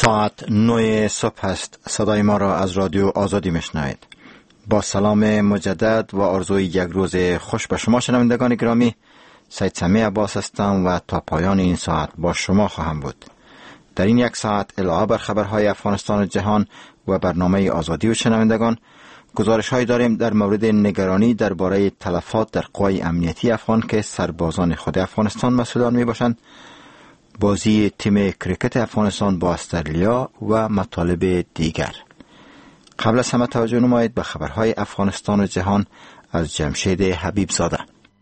ساعت 9 صبح است. صدای ما را از رادیو آزادی میشنوید. با سلام مجدد و آرزوی یک روز خوش به شما شنوندگان گرامی، سید سمیع عباس هستم و تا پایان این ساعت با شما خواهم بود. در این یک ساعت علاوه بر خبرهای افغانستان و جهان و برنامه آزادی و شنوندگان، گزارش هایی داریم در مورد نگرانی درباره تلفات در قوای امنیتی افغان که سربازان خود افغانستان مسئولان می باشند، بازی تیم کریکت افغانستان با استرالیا و مطالب دیگر. قبل از همه توجه نمایید به خبرهای افغانستان و جهان از جمشید حبیب زاده.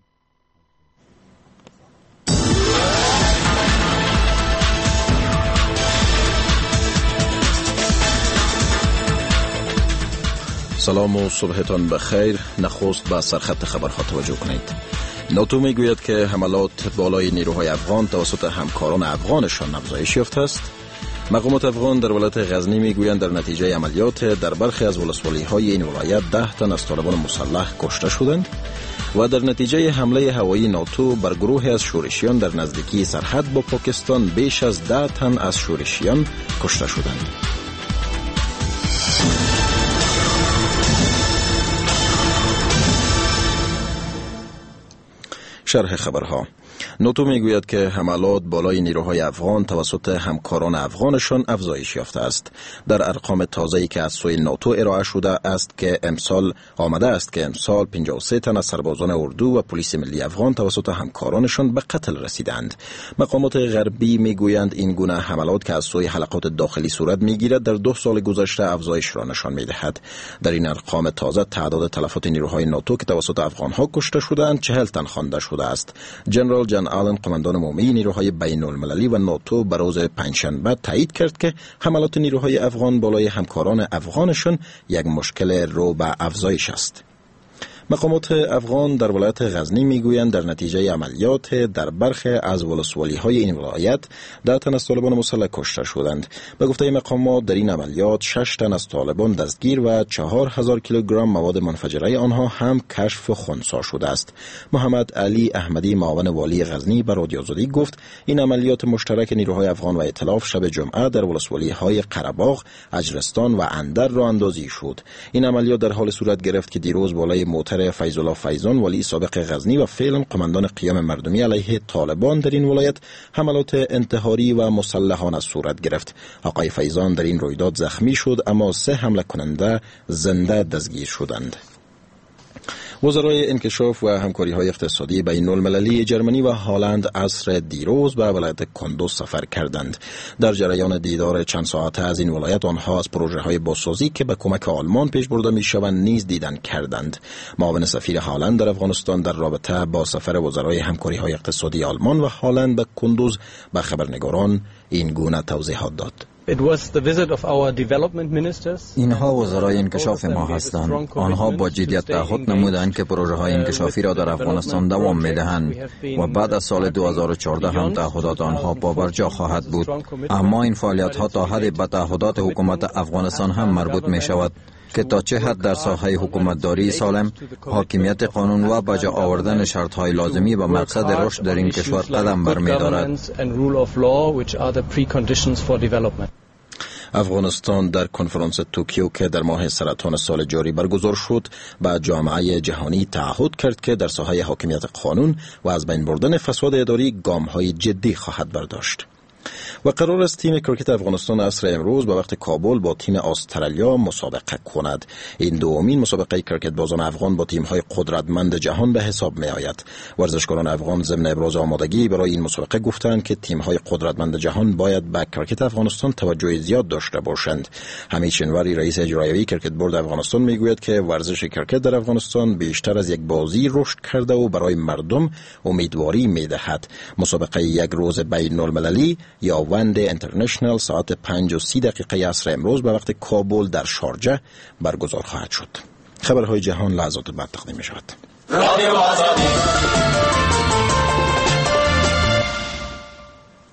سلام و صبحتان بخیر. نخست به سرخط خبرها توجه کنید. ناتو میگوید که حملات بالای نیروهای افغان توسط همکاران افغانشان افزایش یافته است. مقامات افغان در ولایت غزنی میگویند در نتیجه عملیات در برخی از ولسوالی‌های این ولایت 10 تن از طالبان مسلح کشته شدند و در نتیجه حمله هوایی ناتو بر گروهی از شورشیان در نزدیکی سرحد با پاکستان بیش از 10 تن از شورشیان کشته شدند. شرح خبرها. ناتو میگوید که حملات بالای نیروهای افغان توسط همکاران افغانشان افزایش یافته است. در ارقام تازه‌ای که از سوی ناتو ارائه شده است که امسال 53 تن از سربازان اردو و پلیس ملی افغان توسط همکارانشان به قتل رسیدند. مقامات غربی میگویند این گونه حملات که از سوی حلقات داخلی صورت میگیرد در 2 سال گذشته افزایش را نشان میدهد. در این ارقام تازه تعداد تلفات نیروهای ناتو که توسط افغانها کشته شدند 40 تن خوانده شده است. جنرال جان آلن، قماندان عمومی نیروهای بین المللی و ناتو، بر روز پنجشنبه تایید کرد که حملات نیروهای افغان بالای همکاران افغانشان یک مشکل رو به افزایش است. مقامات افغان در ولایت غزنی میگویند در نتیجه عملیات در برخی از ولسوالی‌های این ولایت 10 تن از طالبان مسلح کشته شدند. به گفته مقامات در این عملیات 6 تن از طالبان دستگیر و 4000 کیلوگرم مواد منفجره آنها هم کشف و خنثی شده است. محمد علی احمدی، معاون والی غزنی، به رادیو آزادی گفت این عملیات مشترک نیروهای افغان و ائتلاف شب جمعه در ولسوالی‌های قره‌باغ، اجرستان و اندر راه اندازی شد. این عملیات در حال صورت گرفت که دیروز بالای موتر فیض الله فیضان، ولی سابق غزنی و فعلا قماندان قیام مردمی علیه طالبان در این ولایت، حملات انتحاری و مسلحانه صورت گرفت. آقای فیضان در این رویداد زخمی شد اما 3 حمله کننده زنده دستگیر شدند. وزرای انکشاف و همکاری‌های اقتصادی بین المللی جرمنی و هلند عصر دیروز به ولایت کندوز سفر کردند. در جریان دیدار چند ساعته از این ولایت آنها از پروژه‌های بازسازی که به کمک آلمان پیش برده می‌شوند نیز دیدن کردند. معاون سفیر هلند در افغانستان در رابطه با سفر وزرای همکاری‌های اقتصادی آلمان و هلند به کندوز به خبرنگاران این گونه توضیحات داد. اینها وزرای انکشاف ما هستند. آنها با جدیت تعهد نمودند که پروژه های انکشافی را در افغانستان دوام میدهند و بعد از سال 2014 هم تعهدات آنها پابرجا خواهد بود. اما این فعالیت ها تا حد به تعهدات حکومت افغانستان هم مربوط می شود که تا چه حد در ساحه حکومتداری سالم، حاکمیت قانون و بجا آوردن شرط های لازمی به مقصد رشد در این کشور قدم برمی‌دارد. افغانستان در کنفرانس توکیو که در ماه سرطان سال جاری برگزار شد به جامعه جهانی تعهد کرد که در ساحه حاکمیت قانون و از بین بردن فساد اداری گام‌های جدی خواهد برداشت. و قرار است تیم کریکت افغانستان عصر امروز به وقت کابل با تیم استرالیا مسابقه کند. این دومین مسابقه کریکت بازان افغان با تیم‌های قدرتمند جهان به حساب می آید. ورزشکاران افغان ضمن ابراز آمادگی برای این مسابقه گفتند که تیم‌های قدرتمند جهان باید به کریکت افغانستان توجه زیاد داشته باشند. حمید شنواری، رئیس اجرایی کریکت بورد افغانستان، میگوید که ورزش کریکت در افغانستان بیشتر از یک بازی رشد کرده و برای مردم امیدواری می‌دهد. مسابقه یک روز بین المللی یا وند اینترنشنال ساعت 5:30 عصر امروز به وقت کابل در شارجه برگزار خواهد شد. خبرهای جهان لحظات بعد تقدیم می شود. رادیو آزادی.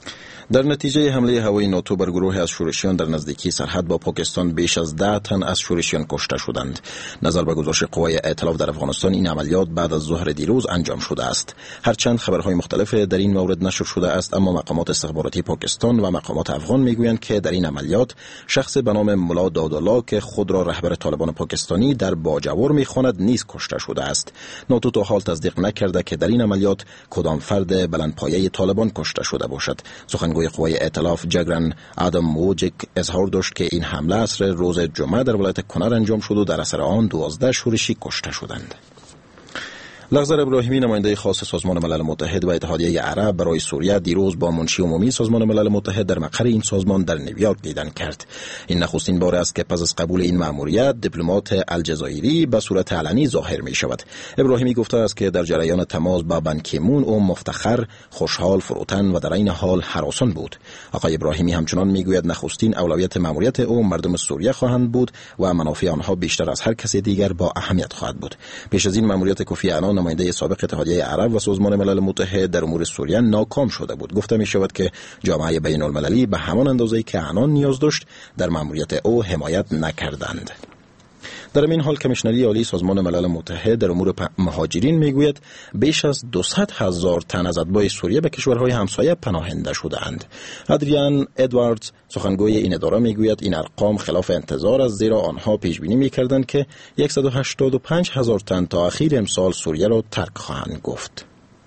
در نتیجه حمله هوایی ناتو بر گروه از شورشیان در نزدیکی سرحد با پاکستان بیش از 10 تن از شورشیان کشته شدند. نظر به گزارش قوای ائتلاف در افغانستان این عملیات بعد از ظهر دیروز انجام شده است. هرچند خبرهای مختلف در این مورد نشر شده است، اما مقامات استخباراتی پاکستان و مقامات افغان میگویند که در این عملیات شخص به نام ملا دادالله که خود را رهبر طالبان پاکستانی در باجور میخواند نیز کشته شده است. ناتو تا حال تصدیق نکرده که در این عملیات کدام فرد بلندپایه طالبان کشته شده باشد. سخنگوی قوای ائتلاف جگرن آدم موجیک اظهار داشت که این حمله عصر روز جمعه در ولایت کنر انجام شد و در اثر آن 12 شورشی کشته شدند. لغزر ابراهیمی نماینده خاص سازمان ملل متحد و اتحادیه عرب برای سوریه دیروز با منشی عمومی سازمان ملل متحد در مقر این سازمان در نیویورک دیدن کرد. این نخستین بار است که پس از قبول این مأموریت دیپلمات الجزایری به صورت علنی ظاهر می شود. ابراهیمی گفته است که در جریان تماس با بن کی مون او مفتخر، خوشحال، فروتن و در این حال هراسان بود. آقای ابراهیمی همچنان میگوید نخستین اولویت مأموریت او مردم سوریه خواهند بود و منافع آنها بیشتر از هر کس دیگر با اهمیت خواهد بود. پیش از این مأموریت کوفی عنان نماینده سابق اتحادیه عرب و سازمان ملل متحد در امور سوریه ناکام شده بود. گفته می شود که جامعه بین المللی به همان اندازه‌ای که عنان نیاز داشت در مأموریت او حمایت نکردند. در این حال کمیشنری عالی سازمان ملل متحد در امور مهاجرین میگوید بیش از 200,000 تن از اتباع سوریه به کشورهای همسایه پناهنده شده‌اند. ادریان ادواردز سخنگوی این اداره میگوید این ارقام خلاف انتظار است، زیرا آنها پیش بینی میکردند که 185,000 تن تا اخیر امسال سوریه را ترک خواهند گفت.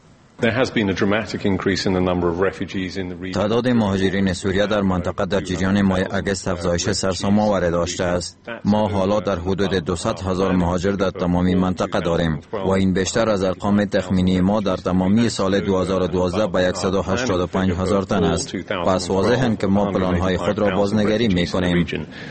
تعداد مهاجرین سوریه در منطقه در جریان ماه اگست افزایش سرسام‌آور داشته است. ما حالا در حدود 200,000 مهاجر در تمامی منطقه داریم و این بیشتر از ارقام تخمینی ما در تمامی سال 2012 به 185,000 تن است. پس واضح است که ما پلان‌های خود را بازنگری می‌کنیم.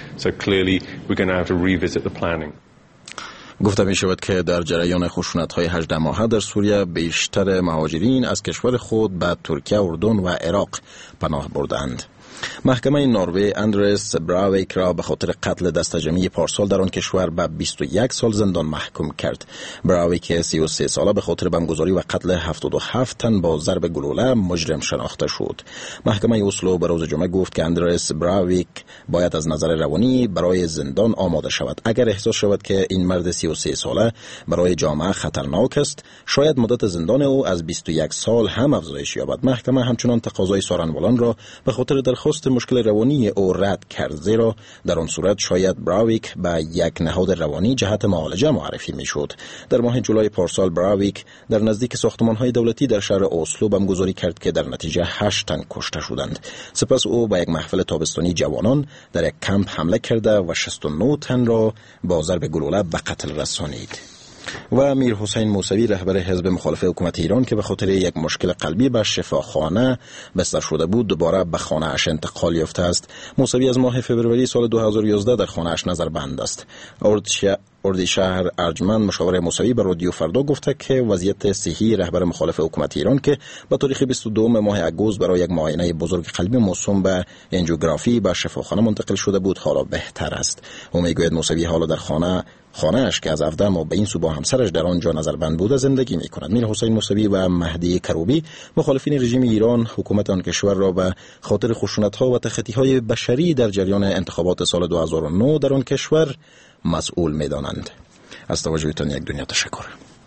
گفته می شود که در جریان خشونت‌های 18 ماهه در سوریه بیشتر مهاجرین از کشور خود به ترکیه، اردن و عراق پناه بردند. محکمه نروژ اندرس براویک را به خاطر قتل دستجمعی پارسال در آن کشور به 21 سال زندان محکوم کرد. براویک 33 ساله به خاطر بمبگذاری و قتل 77 تن با ضرب گلوله مجرم شناخته شد. محکمه اسلو به روز جمعه گفت که اندرس براویک باید از نظر روانی برای زندان آماده شود. اگر احساس شود که این مرد 33 ساله برای جامعه خطرناک است، شاید مدت زندان او از 21 سال هم افزایش یابد. محکمه همچنان تقاضای سارنوالان را به خاطر درخواست مشکل روانی او رد کرد، زیرا در آن صورت شاید براویک به یک نهاد روانی جهت معالجه معرفی میشد. در ماه جولای پارسال براویک در نزدیک ساختمان‌های دولتی در شهر اسلو بمبگذاری کرد که در نتیجه 8 تن کشته شدند. سپس او به یک محفل تابستانی جوانان در یک کمپ حمله کرده و 69 تن را با ضرب گلوله به قتل رسانید. و میر حسین موسوی رهبر حزب مخالف حکومت ایران که به خاطر یک مشکل قلبی به شفاخانه بستر شده بود دوباره به خانه اش انتقال یافته است. موسوی از ماه فوریه سال 2011 در خانه اش نظربند است. اردشهر ارجمند مشاور موسوی به رادیو فردا گفته که وضعیت صحی رهبر مخالف حکومت ایران که به تاریخ 22 ماه اگوست برای یک معاینه بزرگ قلبی موسوم به انجیوگرافی به شفاخانه منتقل شده بود حالا بهتر است. او میگوید موسوی حالا در خانه‌اش که از 17 ماه به این سو با همسرش در آنجا نظربند بوده زندگی می‌کند. میر حسین موسوی و مهدی کروبی مخالفین رژیم ایران حکومت آن کشور را به خاطر خشونت‌ها و تخطی‌های بشری در جریان انتخابات سال 2009 در آن کشور مسئول می‌دانند. از توجهتان یک دنیا تشکر.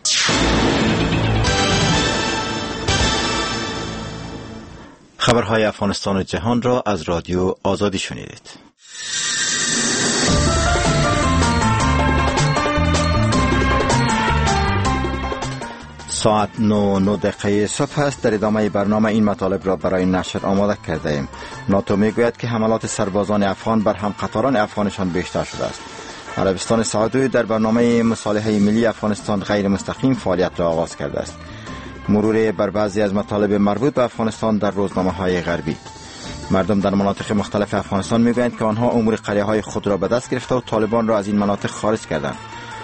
خبرهای افغانستان و جهان را از رادیو آزادی شنیدید. ساعت 9:09 صبح است. در ادامه برنامه این مطالب را برای نشر آماده کرده ایم. ناتو میگوید که حملات سربازان افغان بر همقطاران افغانشان بیشتر شده است. عربستان سعودی در برنامه مصالحه ملی افغانستان غیر مستقیم فعالیت را آغاز کرده است. مرور بر بعضی از مطالب مربوط به افغانستان در روزنامه‌های غربی. مردم در مناطق مختلف افغانستان میگویند که آنها امور قریه‌های خود را به دست گرفته و طالبان را از این مناطق خارج کردند.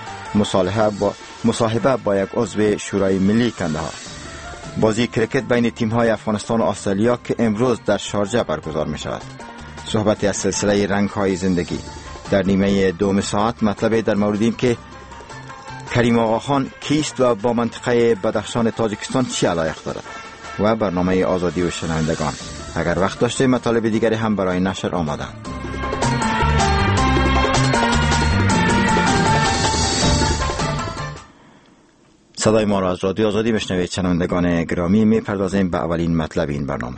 مصاحبه با یک عضو شورای ملی کندهار. بازی کرکت بین تیم‌های افغانستان و استرالیا که امروز در شارجه برگزار می‌شود. صحبت از سلسله رنگ‌های زندگی. در نیمه دوم ساعت مطلب در مورد این که کریم آقاخان کیست و با منطقه بدخشان تاجیکستان چی علایق دارد و برنامه آزادی و شنوندگان. اگر وقت داشته مطالب دیگری هم برای نشر آمادند. صدای ما را از رادیو آزادی میشنوید. شنوندگان گرامی، میپردازیم به اولین مطلب این برنامه.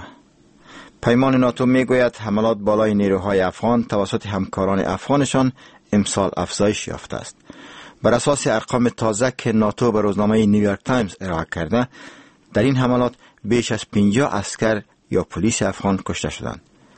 پیمان ناتو میگوید حملات بالای نیروهای افغان توسط همکاران افغانشان امسال افزایش یافته است. بر اساس ارقام تازه که ناتو به روزنامه نیویورک تایمز ارائه کرده، در این حملات بیش از 50 عسکر یا پلیس افغان کشته شدند.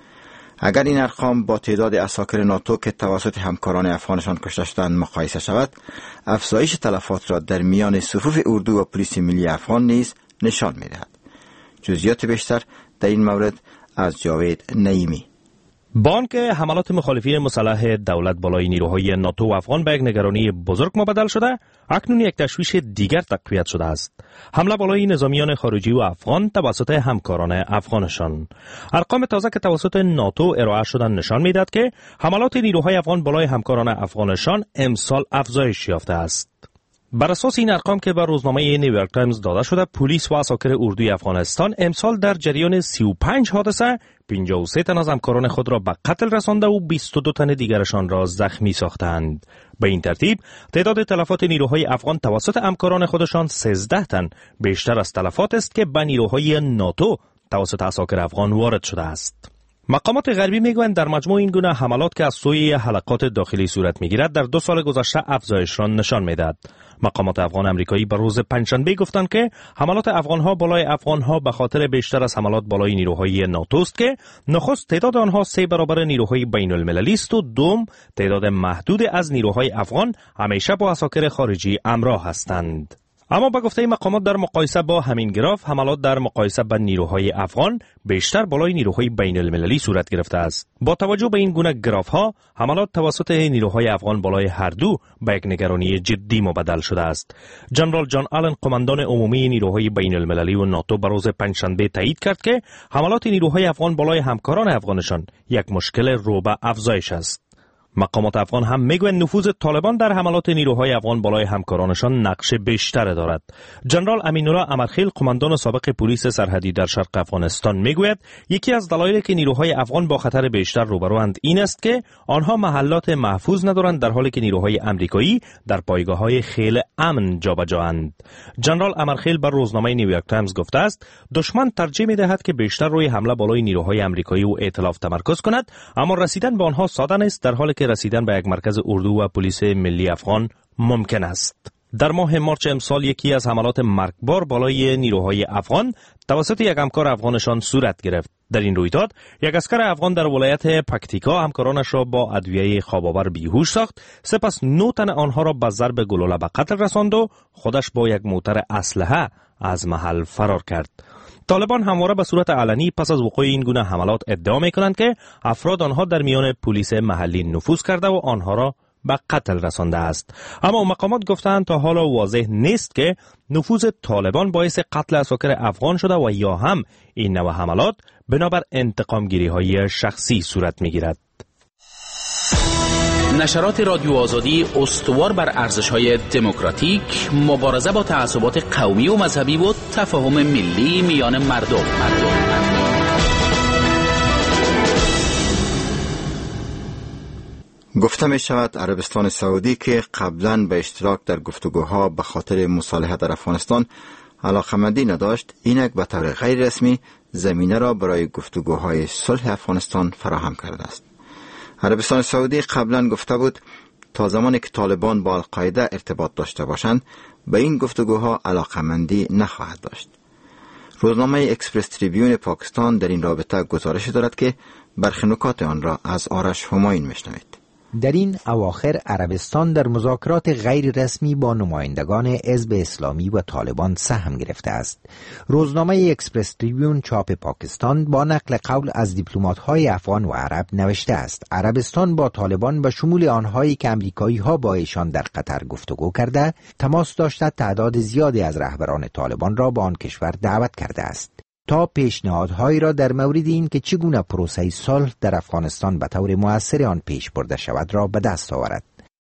اگر این ارقام با تعداد عساکر ناتو که توسط همکاران افغانشان کشته شدند مقایسه شود، افزایش تلفات را در میان صفوف اردو و پلیس ملی افغان نیز نشان می‌دهد. جزئیات بیشتر در این مورد از جاوید نعیمی. بانک حملات مخالفین مسلح دولت بالای نیروهای ناتو و افغان به یک نگرانی بزرگ مبدل شده، اکنون یک تشویش دیگر تقویت شده است. حمله بالای نظامیان خارجی و افغان توسط همکاران افغانشان. ارقام تازه که توسط ناتو ارائه شدن نشان می‌دهد که حملات نیروهای افغان بالای همکاران افغانشان امسال افزایش یافته است. بر اساس این ارقام که به روزنامه نیویورک تایمز داده شده، پلیس و عساکر اردوی افغانستان امسال در جریان 35 حادثه 53 تن از همکاران خود را به قتل رسانده و 22 تن دیگرشان را زخمی ساختند. به این ترتیب تعداد تلفات نیروهای افغان توسط همکاران خودشان 13 تن بیشتر از تلفات است که به نیروهای ناتو توسط عساکر افغان وارد شده است. مقامات غربی میگویند در مجموع این گونه حملات که از سوی حلقات داخلی صورت میگیرد در 2 سال گذشته افزایش را نشان میدهد. مقامات افغان امریکایی بر روز پنجشنبه گفتند که حملات افغانها بالای افغانها به خاطر بیشتر از حملات بالای نیروهای ناتو است که نخست تعداد آنها 3 برابر نیروهای بین المللی است و دوم تعداد محدود از نیروهای افغان همیشه با عساکر خارجی همراه هستند. اما با گفته مقامات در مقایسه با همین گراف، حملات در مقایسه با نیروهای افغان بیشتر بالای نیروهای بین المللی صورت گرفته است. با توجه به این گونه گراف ها، حملات توسط نیروهای افغان بالای هر دو به یک نگرانی جدی مبدل شده است. جنرال جان آلن، قماندان عمومی نیروهای بین المللی و ناتو، بر روز پنجشنبه تایید کرد که حملات نیروهای افغان بالای همکاران افغانشان یک مشکل رو به افزایش است. مقامات افغان هم میگویند نفوذ طالبان در حملات نیروهای افغان بالای همکارانشان نقش بیشتر دارد. جنرال امینالله امرخیل، قماندان سابق پلیس سرحدی در شرق افغانستان، میگوید یکی از دلایلی که نیروهای افغان با خطر بیشتر روبروند این است که آنها محلات محفوظ ندارند، در حالی که نیروهای امریکایی در پایگاه‌های خیلی امن جابجااند. جنرال امرخیل بر روزنامه نیویورک تایمز گفته است دشمن ترجیح می‌دهد که بیشتر روی حمله بالای نیروهای امریکایی و ائتلاف تمرکز کند، اما رسیدن به آنها ساده نیست، در حالی که رسیدن به یک مرکز اردو و پلیس ملی افغان ممکن است. در ماه مارچ امسال یکی از حملات مرگبار بالای نیروهای افغان توسط یک همکار افغانشان صورت گرفت. در این رویداد یک عسکر افغان در ولایت پکتیکا همکارانش را با ادویه خواب‌آور بیهوش ساخت، سپس 9 تن آنها را با ضرب گلوله به قتل رساند و خودش با یک موتر اسلحه از محل فرار کرد. طالبان همواره به صورت علنی پس از وقوع این گونه حملات ادعا می‌کنند که افراد آنها در میان پلیس محلی نفوذ کرده و آنها را به قتل رسانده است. اما مقامات گفتند تا حالا واضح نیست که نفوذ طالبان باعث قتل عساکر افغان شده و یا هم این نوع حملات بنابر انتقامگیری‌های شخصی صورت می‌گیرد. نشرات رادیو آزادی استوار بر ارزش‌های دموکراتیک، مبارزه با تعصبات قومی و مذهبی و تفاهم ملی میان مردم. گفته می شود عربستان سعودی که قبلا به اشتراک در گفتگوها به خاطر مصالحه در افغانستان علاقمندی نداشت، اینک به طور غیر رسمی زمینه را برای گفتگوهای صلح افغانستان فراهم کرده است. عربستان سعودی قبلا گفته بود تا زمانی که طالبان با القاعده ارتباط داشته باشند به این گفتگوها علاقمندی نخواهد داشت. روزنامه اکسپرس تریبیون پاکستان در این رابطه گزارش دارد که برخی نکات آن را از آرش همایون میشنوید. در این اواخر عربستان در مذاکرات غیر رسمی با نمایندگان حزب اسلامی و طالبان سهم گرفته است. روزنامه اکسپرس تریبیون چاپ پاکستان با نقل قول از دیپلمات‌های افغان و عرب نوشته است عربستان با طالبان به شمول آنهایی که امریکایی‌ها با ایشان در قطر گفتگو کرده تماس داشته تعداد زیادی از رهبران طالبان را به آن کشور دعوت کرده است تا پیشنهادهایی را در مورد این که چگونه پروسه صلح در افغانستان به طور مؤثر آن پیش برده شود را به دست آورد.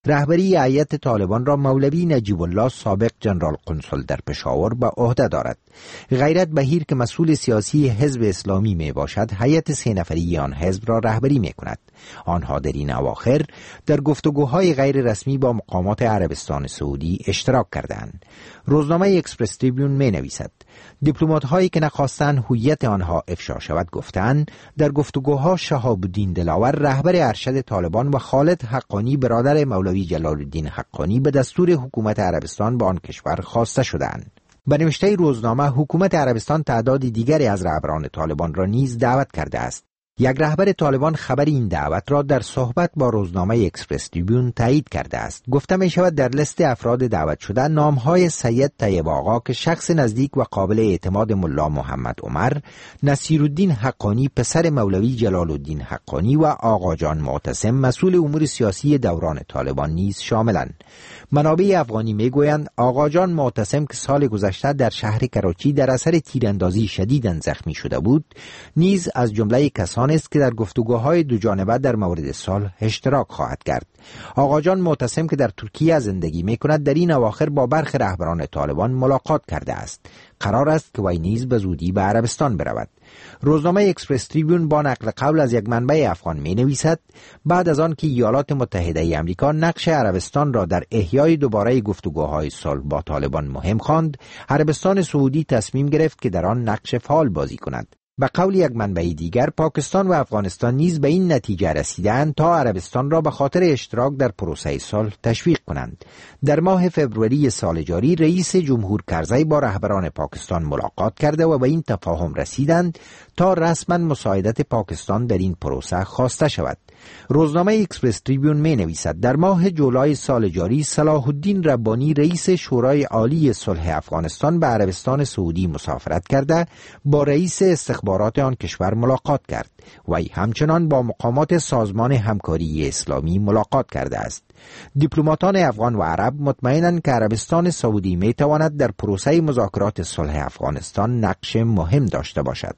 رهبری هیئت طالبان را مولوی نجیب الله سابق جنرال قنصل در پشاور به عهده دارد. غیرت بهیر که مسئول سیاسی حزب اسلامی می باشد، هیئت 3 نفری آن حزب را رهبری می کند. آنها در این اواخر در گفتگوهای غیر رسمی با مقامات عربستان سعودی اشتراک کردند. روزنامه اکسپرس تریبیون می نویسد دیپلمات هایی که نخواستند هویت آنها افشا شود گفتند در گفتگوها شهاب الدین دلاور رهبر ارشد طالبان و خالد حقانی برادر مولوی جلال الدین حقانی به دستور حکومت عربستان به آن کشور خواسته شدند. به نوشته روزنامه حکومت عربستان تعداد دیگری از رهبران طالبان را نیز دعوت کرده است. یک رهبر طالبان خبر این دعوت را در صحبت با روزنامه اکسپرس تریبیون تایید کرده است. گفته می شود در لیست افراد دعوت شده نامهای سید طیب آقا که شخص نزدیک و قابل اعتماد ملا محمد عمر، نصیرالدین حقانی پسر مولوی جلال الدین حقانی و آقا جان معتصم مسئول امور سیاسی دوران طالبان نیز شاملند. منابع افغانی می گویند آقا جان معتصم که سال گذشته در شهر کراچی در اثر تیراندازی شدیداً زخمی شده بود، نیز از جمله کسانی است که در گفتگوهای دو جانبه در مورد صلح اشتراک خواهد کرد. آقا جان معتصم که در ترکیه زندگی می کند در این اواخر با برخی رهبران طالبان ملاقات کرده است. قرار است که وی نیز به زودی به عربستان برود. روزنامه اکسپرس تریبیون با نقل قول از یک منبع افغان می نویسد بعد از آن که ایالات متحده ای آمریکا نقش عربستان را در احیای دوباره گفتگوهای صلح با طالبان مهم خواند، عربستان سعودی تصمیم گرفت که در آن نقش فعال بازی کند. به قول یک منبع دیگر پاکستان و افغانستان نیز به این نتیجه رسیدند تا عربستان را به خاطر اشتراک در پروسه صلح تشویق کنند. در ماه فوریه سال جاری رئیس جمهور کرزی با رهبران پاکستان ملاقات کرده و به این تفاهم رسیدند تا رسما مساعدت پاکستان در این پروسه خواسته شود. روزنامه اکسپرس تریبیون می نویسد در ماه جولای سال جاری صلاح الدین ربانی رئیس شورای عالی صلح افغانستان به عربستان سعودی مسافرت کرده با رئیس استخبارات آن کشور ملاقات کرد. وی همچنان با مقامات سازمان همکاری اسلامی ملاقات کرده است. دیپلماتان افغان و عرب مطمئنند که عربستان سعودی می تواند در پروسه مذاکرات صلح افغانستان نقش مهم داشته باشد.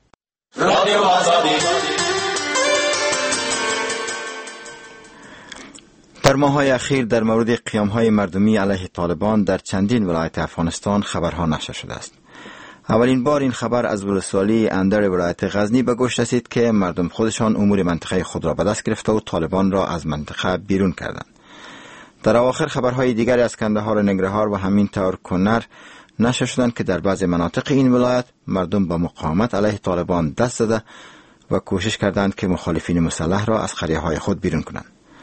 در ماه‌های اخیر در مورد قیام‌های مردمی علیه طالبان در چندین ولایت افغانستان خبرها نشر شده است. اولین بار این خبر از ولسوالی اندر ولایت غزنی به گوش رسید که مردم خودشان امور منطقه خود را به دست گرفته و طالبان را از منطقه بیرون کردند. در اواخر خبرهای دیگری از کندهار و ننگرهار و همینطور کنر نشر شدند که در بعض مناطق این ولایت مردم با مقاومت علیه طالبان دست زده و کوشش کردند که مخالفین مسلح را از قریه‌های خود بیرون کنند.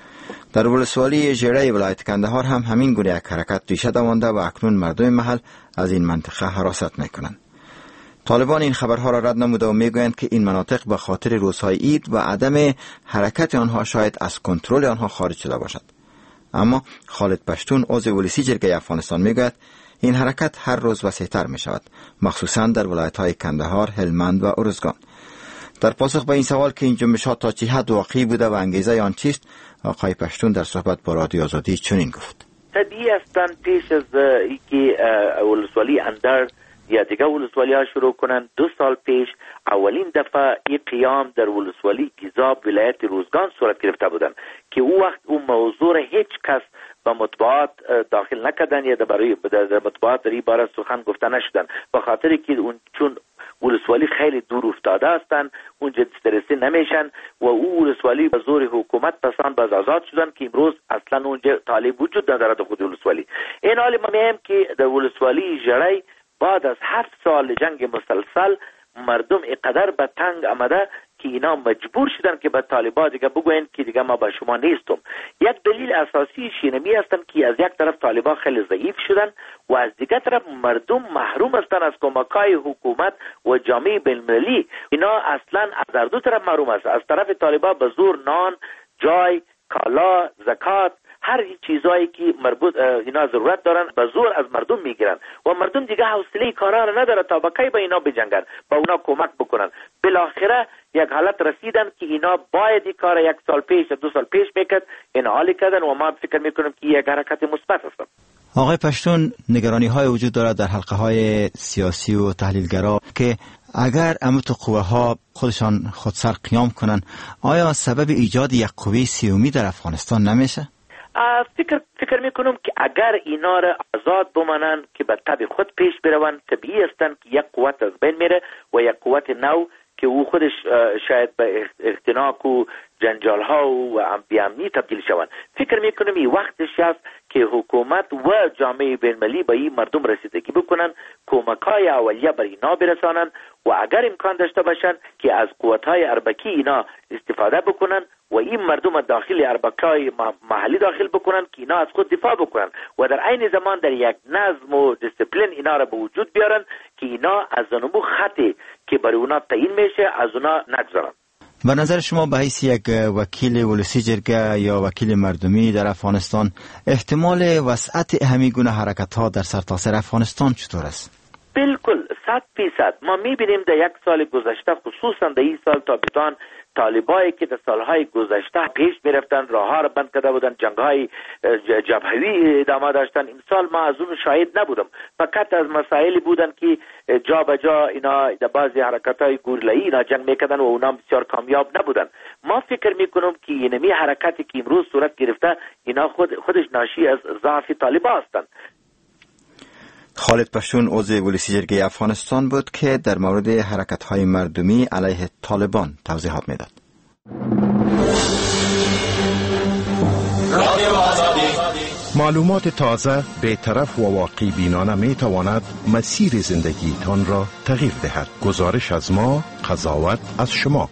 در ولسوالی ژیره ولایت کندهار هم همین گونه یک حرکت ریشه دوانده و اکنون مردم محل از این منطقه حراست میکنند. طالبان این خبرها را رد نموده و میگویند که این مناطق به خاطر روزهای عید و عدم حرکت آنها شاید از کنترل آنها خارج شده باشد. اما خالد پشتون عضو ولسی جرگه افغانستان میگوید این حرکت هر روز وسیع‌تر می شود، مخصوصاً در ولایت‌های کندهار، هلمند و ارزگان. در پاسخ به این سوال که این جنبش‌ها تا چه حد واقعی بوده و انگیزه آن چیست، آقای پشتون در صحبت با رادیو آزادی چنین گفت: طبیعی است پیش از اینکه ولسوالی اندر یا دیگه ولسوالی ها شروع کنند 2 سال پیش اولین دفعه این قیام در ولسوالی گیزاب ولایت روزگان صورت گرفته بودند که او وقت اون موضوع هیچ کس به مطبوعات داخل نکردن یا برای مطبوعات در این باره سخن گفته نشدن، به خاطر که اون چون ولسوالی خیلی دور افتاده هستند اونجا دسترسی نمیشن و او ولسوالی به زور حکومت پسند باز آزاد شدن که امروز اصلا اونجا طالب وجود ندارد خود ولسوالی. این حال ما میگیم که در ولسوالی ژیره بعد از 7 سال جنگ مسلسل مردم اینقدر به تنگ آمده که اینا مجبور شدن که به طالبان دیگه بگوین که دیگه ما با شما نیستم. یک دلیل اساسی شینمی هستن که از یک طرف طالبان خیلی ضعیف شدن و از دیگه طرف مردم محروم هستن از کمکای حکومت و جامعه بین‌المللی. اینا اصلا از دو طرف محروم هستن، از طرف طالبان به زور نان، جای، کالا، زکات، هر چیزایی که مربوط اینا ضرورت دارن به زور از مردم میگیرن و مردم دیگه حوصله کارا را نداره تا بقای به اینا بجنگن، با اونا کمک بکنن. بالاخره یک حالت رسیدن که اینا باید این کار 1 سال پیش 2 سال پیش میکرد، این حالی کردن و ما فکر میکنم که یک حرکت مثبت است. آقای پشتون، نگرانی های وجود دارد در حلقه های سیاسی و تحلیلگرا که اگر امت قوه ها خودشان خودسر قیام کنن، آیا سبب ایجاد یک قوه سیومی در افغانستان نمیشه؟ فکر فکر میکنم که اگر اینا را آزاد بمانند که به طب خود پیش بروند، طبیعی هستند که یک قوت از بین میره و یک قوت نو که او خودش شاید به اختناق و جنجال ها و بیامنی تبدیل شوند. فکر میکنم این وقتش است که حکومت و جامعه بین المللی به این مردم رسیدگی بکنن، کمک های اولیه بر اینا برسانن و اگر امکان داشته باشن که از قوت های اربکی اینا استفاده بکنن و این مردم داخل اربکای محلی داخل بکنن که اینا از خود دفاع بکنن و در عین زمان در یک نظم و دیسپلین اینا را به وجود بیارن که اینا از اونمو خطی که برای اونا تعیین میشه از اونا نگذارن. به نظر شما به حیث یک وکیل ولسی جرگه یا وکیل مردمی در افغانستان احتمال وسعت همین گونه حرکت ها در سرتاسر افغانستان چطور است؟ بالکل 100%. ما میبینیم در یک سال گذشته، خصوصا در این سال تابستان، طالبایی که در سالهای گذشته پیش میرفتن، راه ها را بند کرده بودن، جنگ های جبهوی ادامه داشتن، این سال ما از اون شاهد نبودم. فقط از مسائلی بودن که جا به جا اینا در بعضی حرکت های گوریلایی اینا جنگ میکردن و اونا بسیار کامیاب نبودن. ما فکر میکنم که اینمی حرکتی که امروز صورت گرفته اینا خودش ناشی از ضعف طالبان هستند. خالد پشتون عضو ولسی جرگه افغانستان بود که در مورد حرکت‌های مردمی علیه طالبان توضیحات میداد. معلومات تازه، بی‌طرف و واقعی بینانه می تواند مسیر زندگیتان را تغییر دهد. گزارش از ما، قضاوت از شما.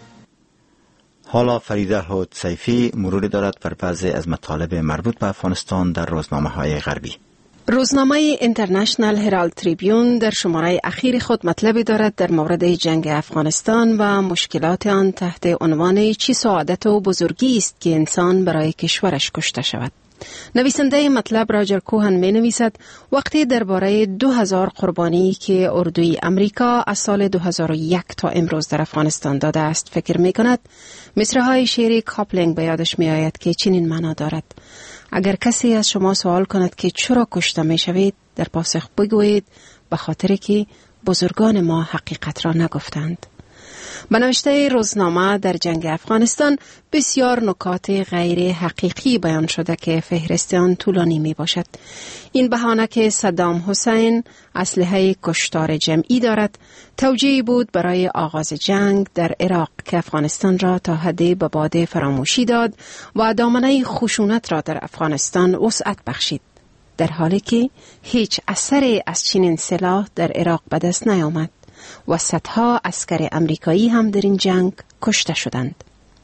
حالا فریده هود سیفی مروری دارد بر بعضی از مطالب مربوط به افغانستان در روزنامه‌های غربی. روزنامه اینترنشنال هرالد تریبیون در شماره اخیر خود مطلبی دارد در مورد جنگ افغانستان و مشکلات آن تحت عنوان چی سعادت و بزرگی است که انسان برای کشورش کشته شود. نویسنده مطلب راجر کوهن می نویسد وقتی درباره 2000 قربانی که اردوی امریکا از سال 2001 تا امروز در افغانستان داده است فکر می کند، مصرع‌های شعری کاپلینگ به یادش می آید که چنین معنا دارد: اگر کسی از شما سوال کند که چرا کشته می شوید، در پاسخ بگویید به خاطر که بزرگان ما حقیقت را نگفتند. به نوشته روزنامه در جنگ افغانستان بسیار نکات غیر حقیقی بیان شده که فهرست آن طولانی می باشد. این بهانه که صدام حسین اسلحه کشتار جمعی دارد توجیهی بود برای آغاز جنگ در عراق که افغانستان را تا حدی به باد فراموشی داد و دامنه خشونت را در افغانستان وسعت بخشید، در حالی که هیچ اثری از چنین سلاح در عراق به دست نیامد و صدها عسکر امریکایی هم در این جنگ کشته شدند.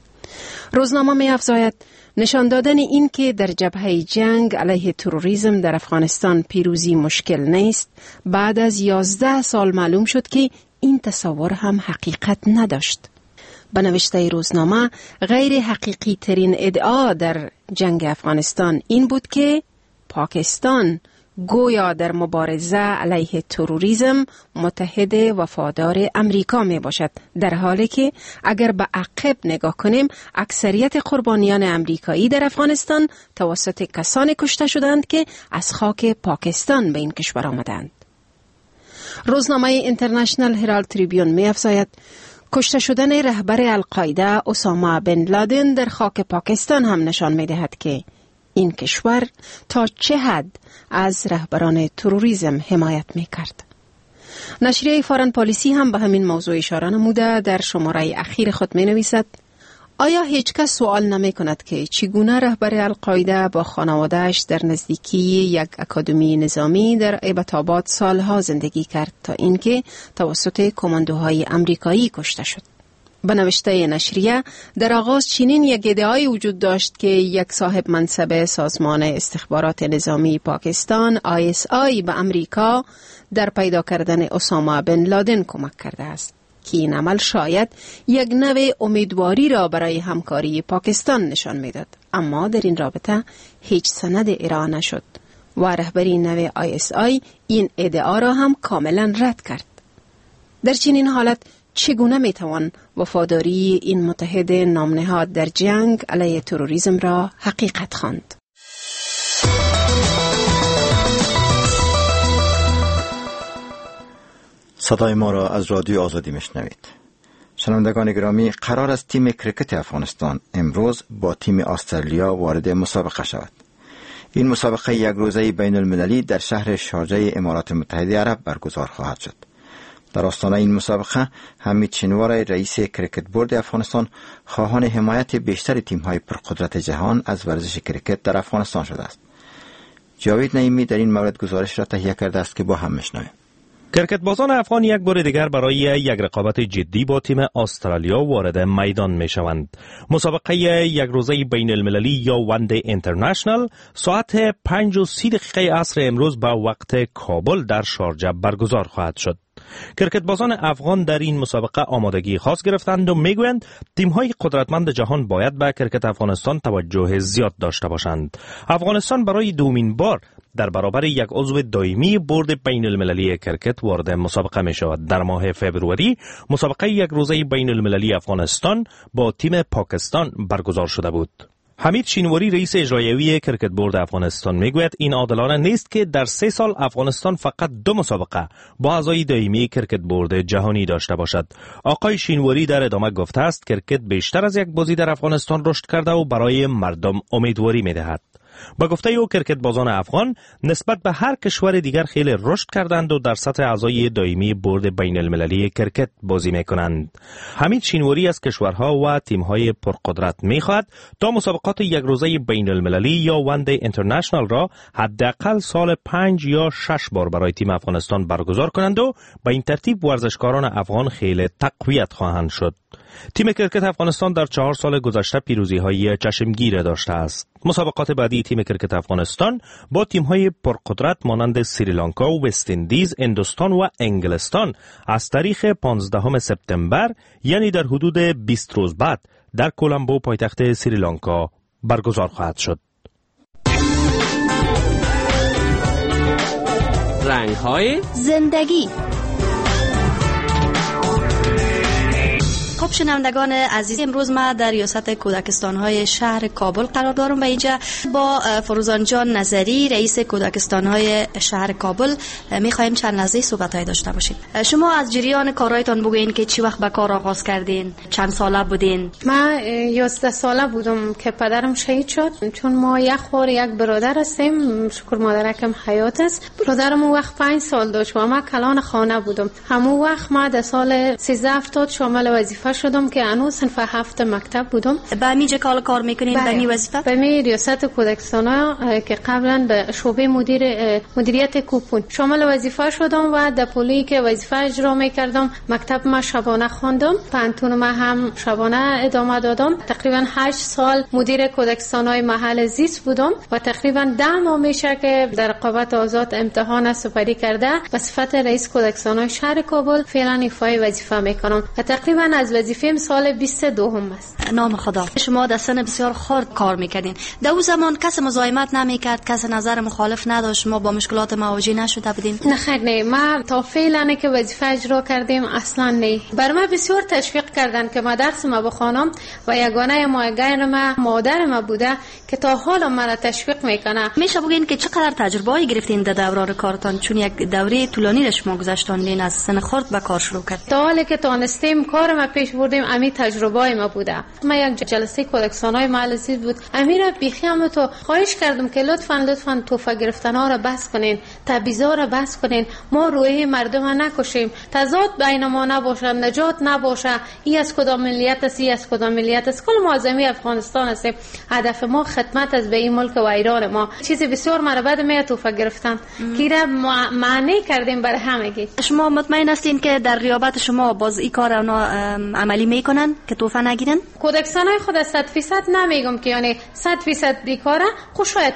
روزنامه می افزاید نشان دادن این که در جبهه جنگ علیه تروریسم در افغانستان پیروزی مشکل نیست بعد از 11 سال معلوم شد که این تصور هم حقیقت نداشت. به نوشته روزنامه غیر حقیقی ترین ادعا در جنگ افغانستان این بود که پاکستان گویا در مبارزه علیه تروریسم متحد وفادار امریکا می باشد، در حالی که اگر به عقب نگاه کنیم اکثریت قربانیان امریکایی در افغانستان توسط کسانی کشته شدند که از خاک پاکستان به این کشور آمدند. روزنامه اینترنشنال هرالد تریبیون می افزاید کشته شدن رهبر القاعده اسامه بن لادن در خاک پاکستان هم نشان می دهد که این کشور تا چه حد از رهبران تروریسم حمایت می کرد. نشریه فارن پالیسی هم به همین موضوع اشاره نموده در شماره اخیر خود می نویسد: آیا هیچ کس سوال نمی کند که چگونه رهبر القاعده با خانوادهش در نزدیکی یک اکادمی نظامی در ایبت‌آباد سالها زندگی کرد تا اینکه توسط کماندوهای امریکایی کشته شد؟ به نوشته نشریه در آغاز چنین یک ادعایی وجود داشت که یک صاحب منصب سازمان استخبارات نظامی پاکستان ISI به امریکا در پیدا کردن اسامه بن لادن کمک کرده است که این عمل شاید یک نوع امیدواری را برای همکاری پاکستان نشان میداد، اما در این رابطه هیچ سند ارائه نشد و رهبری نوع ISI این ادعا را هم کاملا رد کرد. در چنین حالت چگونه میتوان وفاداری این متحد نامنهاد در جنگ علیه تروریسم را حقیقت خواند؟ صدای ما را از رادیو آزادی میشنوید. شنوندگان گرامی، قرار است تیم کریکت افغانستان امروز با تیم استرالیا وارد مسابقه شود. این مسابقه یک روزه بین المللی در شهر شارجه امارات متحده عرب برگزار خواهد شد. در آستانه این مسابقه حمید شینوار رئیس کریکت بورد افغانستان خواهان حمایت بیشتر تیم‌های پرقدرت جهان از ورزش کریکت در افغانستان شده است. جاوید نعیمی در این مورد گزارش را تهیه کرده است که با هم میشنویم. کرکت بازان افغان یک بار دیگر برای یک رقابت جدی با تیم استرالیا وارد میدان می شوند. مسابقه یک روزه بین المللی یا وندی اینترنشنال ساعت 5:30 عصر امروز با وقت کابل در شارجه برگزار خواهد شد. کرکت بازان افغان در این مسابقه آمادگی خاص گرفتند و میگویند تیم‌های قدرتمند جهان باید به کرکت افغانستان توجه زیاد داشته باشند. افغانستان برای دومین بار در برابر یک عضو دائمی بورد بین المللی کرکت وارد مسابقه می شود. در ماه فوریه مسابقه یک روزه بین المللی افغانستان با تیم پاکستان برگزار شده بود. حمید شینواری رئیس اجرایی کرکت بورد افغانستان میگوید این عادلانه نیست که در 3 سال افغانستان فقط 2 مسابقه با اعضای دائمی کرکت بورد جهانی داشته باشد. آقای شینواری در ادامه گفته است کرکت بیشتر از یک بازی در افغانستان رشد کرده و برای مردم امیدواری میدهد. با گفته او کرکت بازان افغان نسبت به هر کشور دیگر خیلی رشد کردند و در سطح اعضای دائمی بورد بین المللی کرکت بازی می کنند. حمید شینواری از کشورها و تیم‌های پرقدرت می خواهد تا مسابقات یک روزه بین المللی یا وندی اینترنشنال را حداقل سال 5 یا 6 بار برای تیم افغانستان برگزار کنند و با این ترتیب ورزشکاران افغان خیلی تقویت خواهند شد. تیم کرکت افغانستان در 4 سال گذشته پیروزی‌های چشمگیر داشته است. مسابقات بعدی تیم کرکت افغانستان با تیم‌های پرقدرت مانند سریلانکا و وست اندیز، هندوستان و انگلستان از تاریخ 15 سپتامبر یعنی در حدود 20 روز بعد در کولمبو پایتخت سریلانکا برگزار خواهد شد. رنگ‌های زندگی. خب شنوندگان عزیز، امروز ما در ریاست کودکستان‌های شهر کابل قرار دارم و اینجا با فروزان جان نظری رئیس کودکستان‌های شهر کابل می‌خوایم چند لحظه صحبت‌های داشته باشیم. شما از جریان کارهایتان بگوین که چی وقت به کار آغاز کردین؟ چند ساله بودین؟ من 11 ساله بودم که پدرم شهید شد. چون ما یک خور یک برادر هستیم، شکر مادرکم حیات است. برادرم اون وقت 5 سال داشت و من کلان خانه بودم. همون وقت ما در سال 1370 شامل وظیفه شدم که هنوز صنف 7 مکتب بودم. به میجه کار میکنین؟ به می وظیفه؟ به می ریاست کودکستان‌ها که قبلا به شعبه مدیریت کوپون شامل وظیفه شدم و در پلی که وظیفه اجرا میکردم مکتب ما شبانه خواندم، پانتون ما هم شبانه ادامه دادم. تقریبا 8 سال مدیر کودکستان‌های محل زیست بودم و تقریبا 10 ماه میشه که در رقابت آزاد امتحان سپری کرده به صفت رئیس کودکستان‌های شهر کابل فعلا ایفای وظیفه میکنم و تقریبا از وظیفه سال 22 است. نام خدا. شما در سن بسیار خرد کار میکردین. در اون زمان کس مزاحمت نمیکرد؟ کس نظر مخالف نداشت؟ شما با مشکلات مواجه نشده بودین؟ نه خیر، نه. ما تا فعلا که وظیفه اجرا کردیم اصلا نه. بر ما بسیار تشویق کردن که ما درس ما بخوانم و یگانه معین ما مادر ما بوده که تا حالا مرا تشویق میکنه. میشه بگین که چقدر تجربه گرفتین در دوران کارتان؟ چون یک دوره طولانی را شما گذشتاندین، از سن خرد به کار شروع کردین. تا حالی که تونستیم کار ما پیش بردیم، امی تجربه ما بوده. ما یک جلسه کودکستان‌های محلی بود، امیر بیخیام تو خواهش کردم که لطفاً توفه گرفتنا را بس کنین، تبعیضا را بس کنین، ما روی مردم نکشیم، تضاد بین ما نباشه، نجات نباشه، این از کدام ملیت است، این از کدام ملیت است، کل معظمی افغانستان است. هدف ما خدمت از به این ملک و ایران ما. چیز بسیار مرا بعد می توفه گرفتن که را معنی کردیم برای همگی. شما مطمئن هستین که در غیابت شما باز این کار اونا عملی میکنن که توفه نگیرن؟ کودکستانای خود 100% نمیگم که یعنی 100% بیکاره، خود شاید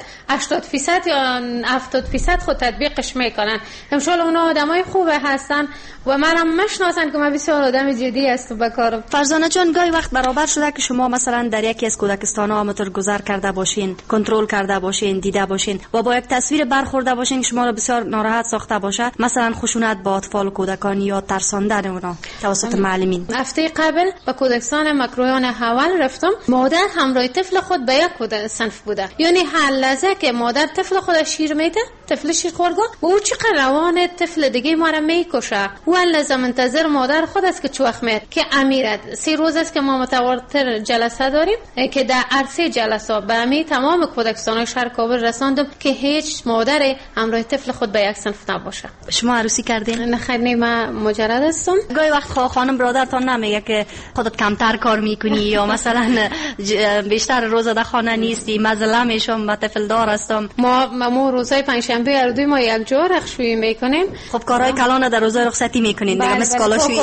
80% یا 70% خود تطبیقش میکنن. انشالله اونا آدمای خوبه هستن و منم مشناسن که من بسیار آدم جدی هستم به کارم. فرزانه جان، گاهی وقت برابر شده که شما مثلا در یکی از کودکستان‌ها متر گذر کرده باشین، کنترل کرده باشین، دیده باشین و با یک تصویر برخورده باشین که شما را بسیار ناراحت ساخته باشه، مثلا خشونت با اطفال و کودکان یا ترساندن اونا توسط معلمین؟ هفته قبل به کودکستان مکروهیان حول رفتم. مادر همراه طفل خود به یک صنف بوده، یعنی هر لحظه که مادر طفل خود شیر میده، طفل شیر خورگاه، و او چقدر روان طفل دیگه ما را میکشه. والله منتظر مادر خود است که چه وقت میاد که امیرت 3 روز است که ما متواتر جلسه داریم که در عرصه جلسه به امی تمام کودکستان شهر کابل رساندم که هیچ مادر همراه طفل خود به یک صنف نباشه. شما عروسی کردین؟ نه خیر، نه، من مجرد هستم. گاهی وقت خانم برادرتان نمیگه که خودت کمتر کار میکنی یا مثلا بیشتر روزه در خانه نیستی؟ مزله میشم با طفل دار هستم. ما روزای پنجشنبه هر دوی ما یک جا رخصویی میکنیم. خب کارهای کلان در روزای رخصتی میکنین دیگه، مثل کالاشویی.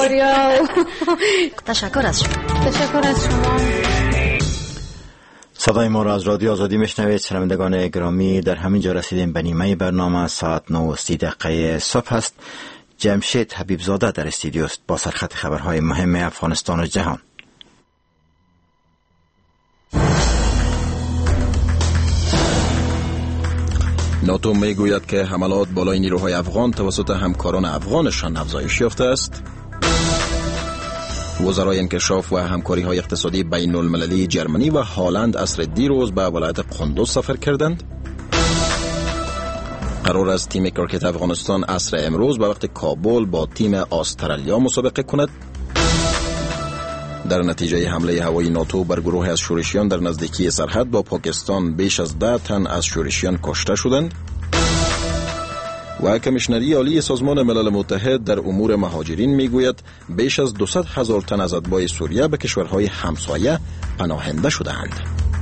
تشکر از شما. تشکر از شما. صدای ما را از رادیو آزادی میشنوید. شنوندگان گرامی، در همین جا رسیدیم به نیمه برنامه. ساعت 9:30 صبح است. جمشید حبیبزاده در استودیو است با سرخط خبرهای مهم افغانستان و جهان. ناتو میگوید که حملات بالای نیروهای افغان توسط همکاران افغانشان افزایش یافته است. وزرای انکشاف و همکاری های اقتصادی بین المللی جرمنی و هلند عصر دیروز به ولایت قندوز سفر کردند. قرار است تیم کرکت افغانستان عصر امروز به وقت کابل با تیم استرالیا مسابقه کند. در نتیجه حمله هوایی ناتو بر گروه از شورشیان در نزدیکی سرحد با پاکستان بیش از 10 تن از شورشیان کشته شدند. و کمیشنری عالی سازمان ملل متحد در امور مهاجرین میگوید بیش از 200,000 تن از اتباع سوریه به کشورهای همسایه پناهنده شدند.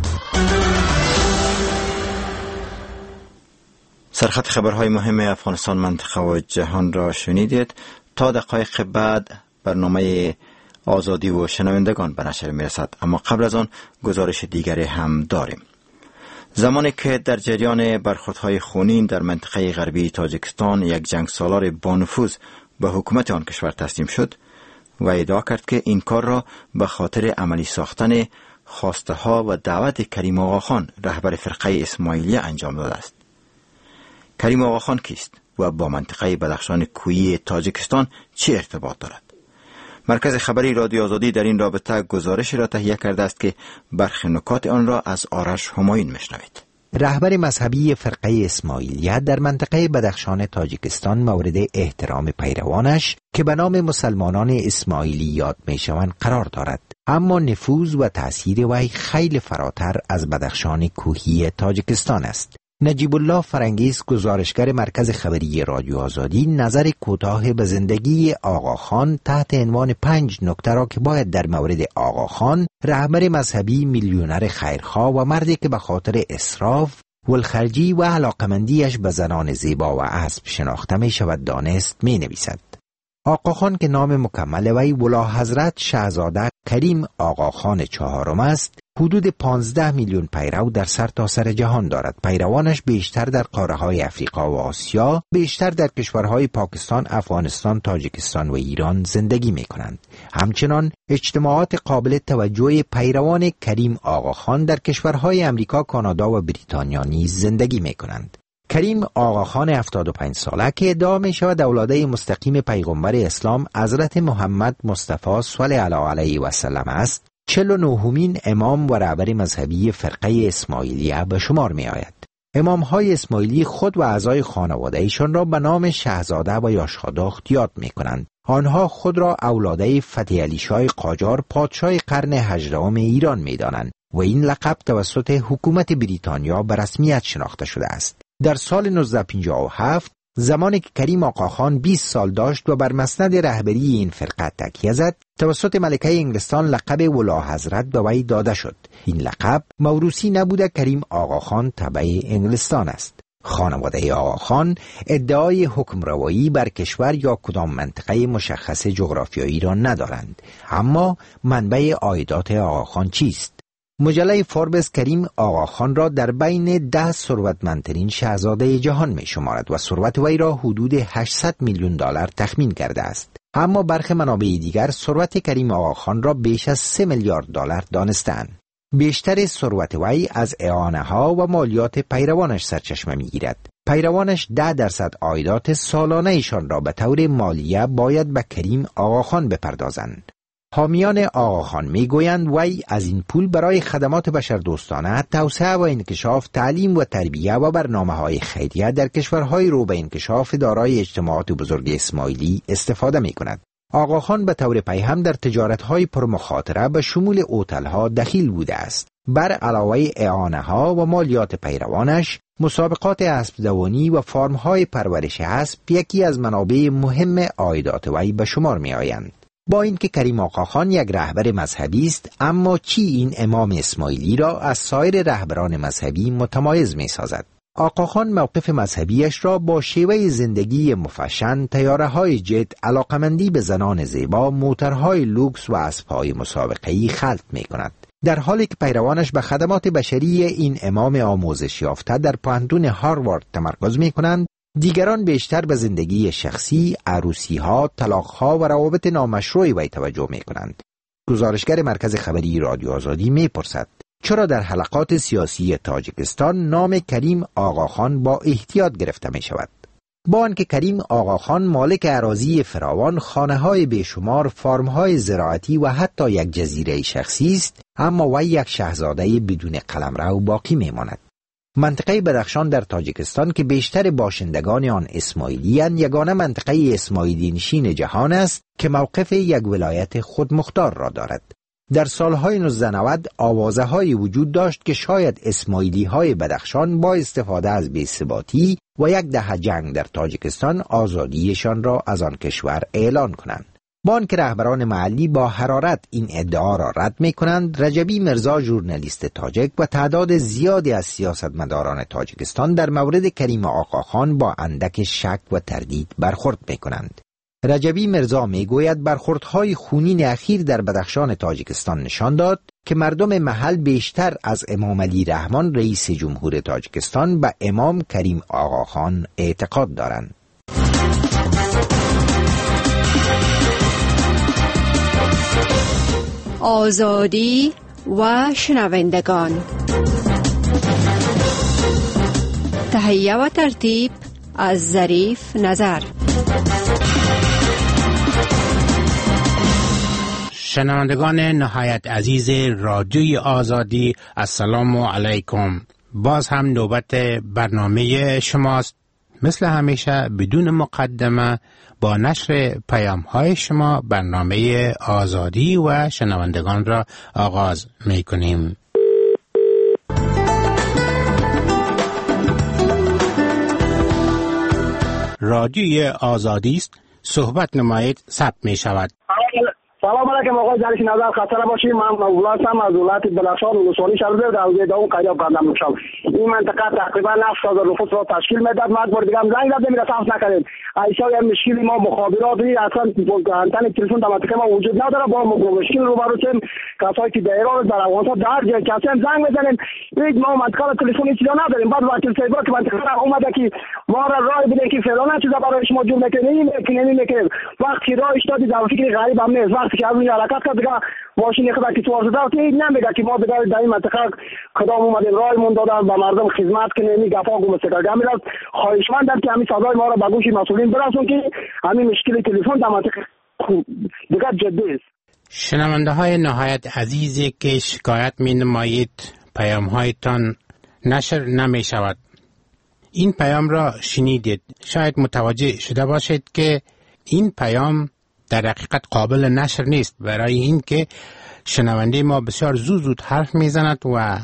سرخط خبرهای مهم افغانستان، منطقه و جهان را شنیدید. تا دقایق بعد برنامه آزادی و شنوندگان به نشر میرسد، اما قبل از آن گزارش دیگری هم داریم. زمانی که در جریان برخوردهای خونین در منطقه غربی تاجیکستان یک جنگسالار با نفوذ به حکومت آن کشور تسلیم شد و ادعا کرد که این کار را به خاطر عملی ساختن خواسته ها و دعوت کریم آقاخان رهبر فرقه اسماعیلیه انجام داده است. کریم آقاخان کیست و با منطقه بدخشان کویی تاجیکستان چه ارتباط دارد؟ مرکز خبری رادیو آزادی در این رابطه گزارشی را تهیه کرده است که برخی نکات آن را از آرش همایون میشنوید. رهبر مذهبی فرقه اسماعیلیه در منطقه بدخشان تاجیکستان مورد احترام پیروانش که به نام مسلمانان اسماعیلی یاد میشوند قرار دارد، اما نفوذ و تأثیر وی خیلی فراتر از بدخشان کوهی تاجیکستان است. نجیب الله فرنگیز، گزارشگر مرکز خبری رادیو آزادی، نظر کوتاه به زندگی آقاخان تحت عنوان 5 نکته را که باید در مورد آقاخان، رهبر مذهبی میلیونر خیرخواه و مردی که به خاطر اسراف ولخرجی و علاقمندیش به زنان زیبا و اسب شناخته می شود دانست می نویسد. آقاخان که نام مکمل وی ولایحضرت شاهزاده کریم آقاخان چهارم است، حدود 15 میلیون پیرو در سرتاسر جهان دارد. پیروانش بیشتر در قاره‌های افریقا و آسیا، بیشتر در کشورهای پاکستان، افغانستان، تاجیکستان و ایران زندگی می‌کنند. همچنان اجتماعات قابل توجه پیروان کریم آقاخان در کشورهای امریکا، کانادا و بریتانیا نیز زندگی می‌کنند. کریم آقاخان 75 ساله که ادعا می شود اولاده مستقیم پیغمبر اسلام حضرت محمد مصطفی صلی الله علیه و سلم است، 49مین امام و رهبر مذهبی فرقه اسماعیلیه به شمار می آید. امامهای اسماعیلی خود و اعضای خانواده ایشان را به نام شاهزاده و یاشخاداخت یاد می کنند. آنها خود را اولاده فتح علی شاه قاجار پادشاه قرن 18 ایران می دانند و این لقب توسط حکومت بریتانیا به رسمیت شناخته شده است. در سال 1957 زمانی که کریم آقاخان 20 سال داشت و بر مسند رهبری این فرقه تکیه زد، توسط ملکه انگلستان لقب ولایحضرت به وی داده شد. این لقب موروثی نبوده، کریم آقاخان تبع انگلستان است. خانواده آقاخان ادعای حکمروایی بر کشور یا کدام منطقه مشخص جغرافیایی را ندارند، اما منبع عایدات آقاخان چیست؟ مجله فوربس کریم آقاخان را در بین 10 ثروتمندترین شاهزاده جهان می شمارد و ثروت وی را حدود 800 میلیون دلار تخمین کرده است. اما برخی منابع دیگر ثروت کریم آقاخان را بیش از 3 میلیارد دلار دانستند. بیشتر ثروت وی از اعانه ها و مالیات پیروانش سرچشمه می گیرد. پیروانش 10% عایدات سالانه ایشان را به طور مالیه باید به کریم آقاخان بپردازند. حامیان آقاخان میگویند وی از این پول برای خدمات بشردوستانه، توسعه و انکشاف، تعلیم و تربیه و برنامه‌های خیریه در کشورهای رو به انکشاف دارای اجتماعات بزرگ اسماعیلی استفاده می‌کند. آقاخان به طور پیهم در تجارت‌های پرمخاطره به شمول هتل‌ها دخیل بوده است. بر علاوه اعانه‌ها و مالیات پیروانش، مسابقات اسب دوانی و فارم‌های پرورش اسب یکی از منابع مهم عایدات وی به شمار می‌آیند. با اینکه کریم آقاخان یک رهبر مذهبی است، اما چی این امام اسماعیلی را از سایر رهبران مذهبی متمایز می‌سازد؟ آقاخان موقف مذهبیش را با شیوه زندگی مفشن، طیاره‌های جت، علاقمندی به زنان زیبا، موترهای لوکس و اسب‌های مسابقه‌ای خلط می‌کند. در حالی که پیروانش به خدمات بشری این امام آموزش یافته در پوهنتون هاروارد تمرکز می‌کنند، دیگران بیشتر به زندگی شخصی، عروسی‌ها، طلاق‌ها و روابط نامشروع وی توجه می‌کنند. گزارشگر مرکز خبری رادیو آزادی می‌پرسد: چرا در حلقات سیاسی تاجیکستان نام کریم آقاخان با احتیاط گرفته می‌شود؟ با آنکه کریم آقاخان مالک اراضی فراوان، خانه‌های بیشمار، فارم‌های زراعتی و حتی یک جزیره شخصی است، اما وی یک شاهزاده بدون قلمرو باقی می‌ماند. منطقه بدخشان در تاجیکستان که بیشتر باشندگان آن اسماعیلی‌اند، یگانه منطقه اسماعیلی نشین جهان است که موقف یک ولایت خودمختار را دارد. در سالهای 1990 آوازه‌های وجود داشت که شاید اسماعیلی‌های بدخشان با استفاده از بی‌ثباتی و یک دهه جنگ در تاجیکستان آزادیشان را از آن کشور اعلان کنند. با آنکه رهبران محلی با حرارت این ادعا را رد می‌کنند، رجبی مرزا ژورنالیست تاجیک و تعداد زیادی از سیاستمداران تاجیکستان در مورد کریم آقاخان با اندک شک و تردید برخورد می‌کنند. رجبی مرزا میگوید برخوردهای خونین اخیر در بدخشان تاجیکستان نشان داد که مردم محل بیشتر از امام علی رحمان رئیس جمهور تاجیکستان به امام کریم آقاخان اعتقاد دارند. آزادی و شنوندگان، تهیه و ترتیب از ظریف نظر. شنوندگان نهایت عزیز رادیوی آزادی، السلام علیکم. باز هم نوبت برنامه شماست. مثل همیشه بدون مقدمه با نشر پیام های شما برنامه آزادی و شنوندگان را آغاز می کنیم. رادیوی آزادی است، صحبت نمایید ثبت می شود. سلام علیکم آقای جلیش نظر، خسته باشید. من مولاد هم از ولایت بدخشان ولسوالی شهر در حوزه دوم قیاب کردم میشم. این منطقه تقریبا 7000 نفوس را تشکیل میداد. ما بار دیگه هم زنگ زدیم رساف نکردیم. ایشا یه مشکلی ما مخابراتی اصلا انتن تلفن در منطقه ما وجود نداره. با مشکل روبرو شدیم. کسایی که در ایران در افغانستان در جای کسی هم زنگ میزنیم. هیچ ما منطقه تلفنی چیزا نداریم. بعد وکیل صاحب که منطقه را اومده که ما را راه بده که فلان چیزا برای شما جور نکنیم. وقتی راه استادی در فکر غریب هم نیست. وقتی که از این حرکت کرد دیگه ماشین خدا که تو داد که نمیگه که ما دیگه در این منطقه کدام اومدیم راهمون دادن به مردم خدمت کنیم. این گفا گم سکرگه میرد. خواهشمندم که همین صدای ما را به گوش مسئولین برسون که همین مشکل تلفن در منطقه دیگه جدی است. شنونده های نهایت عزیزی که شکایت می نمایید پیام هایتان نشر نمی شود. این پیام را شنیدید. شاید متوجه شده باشید که این پیام در حقیقت قابل نشر نیست، برای این که شنونده ما بسیار زود حرف میزند و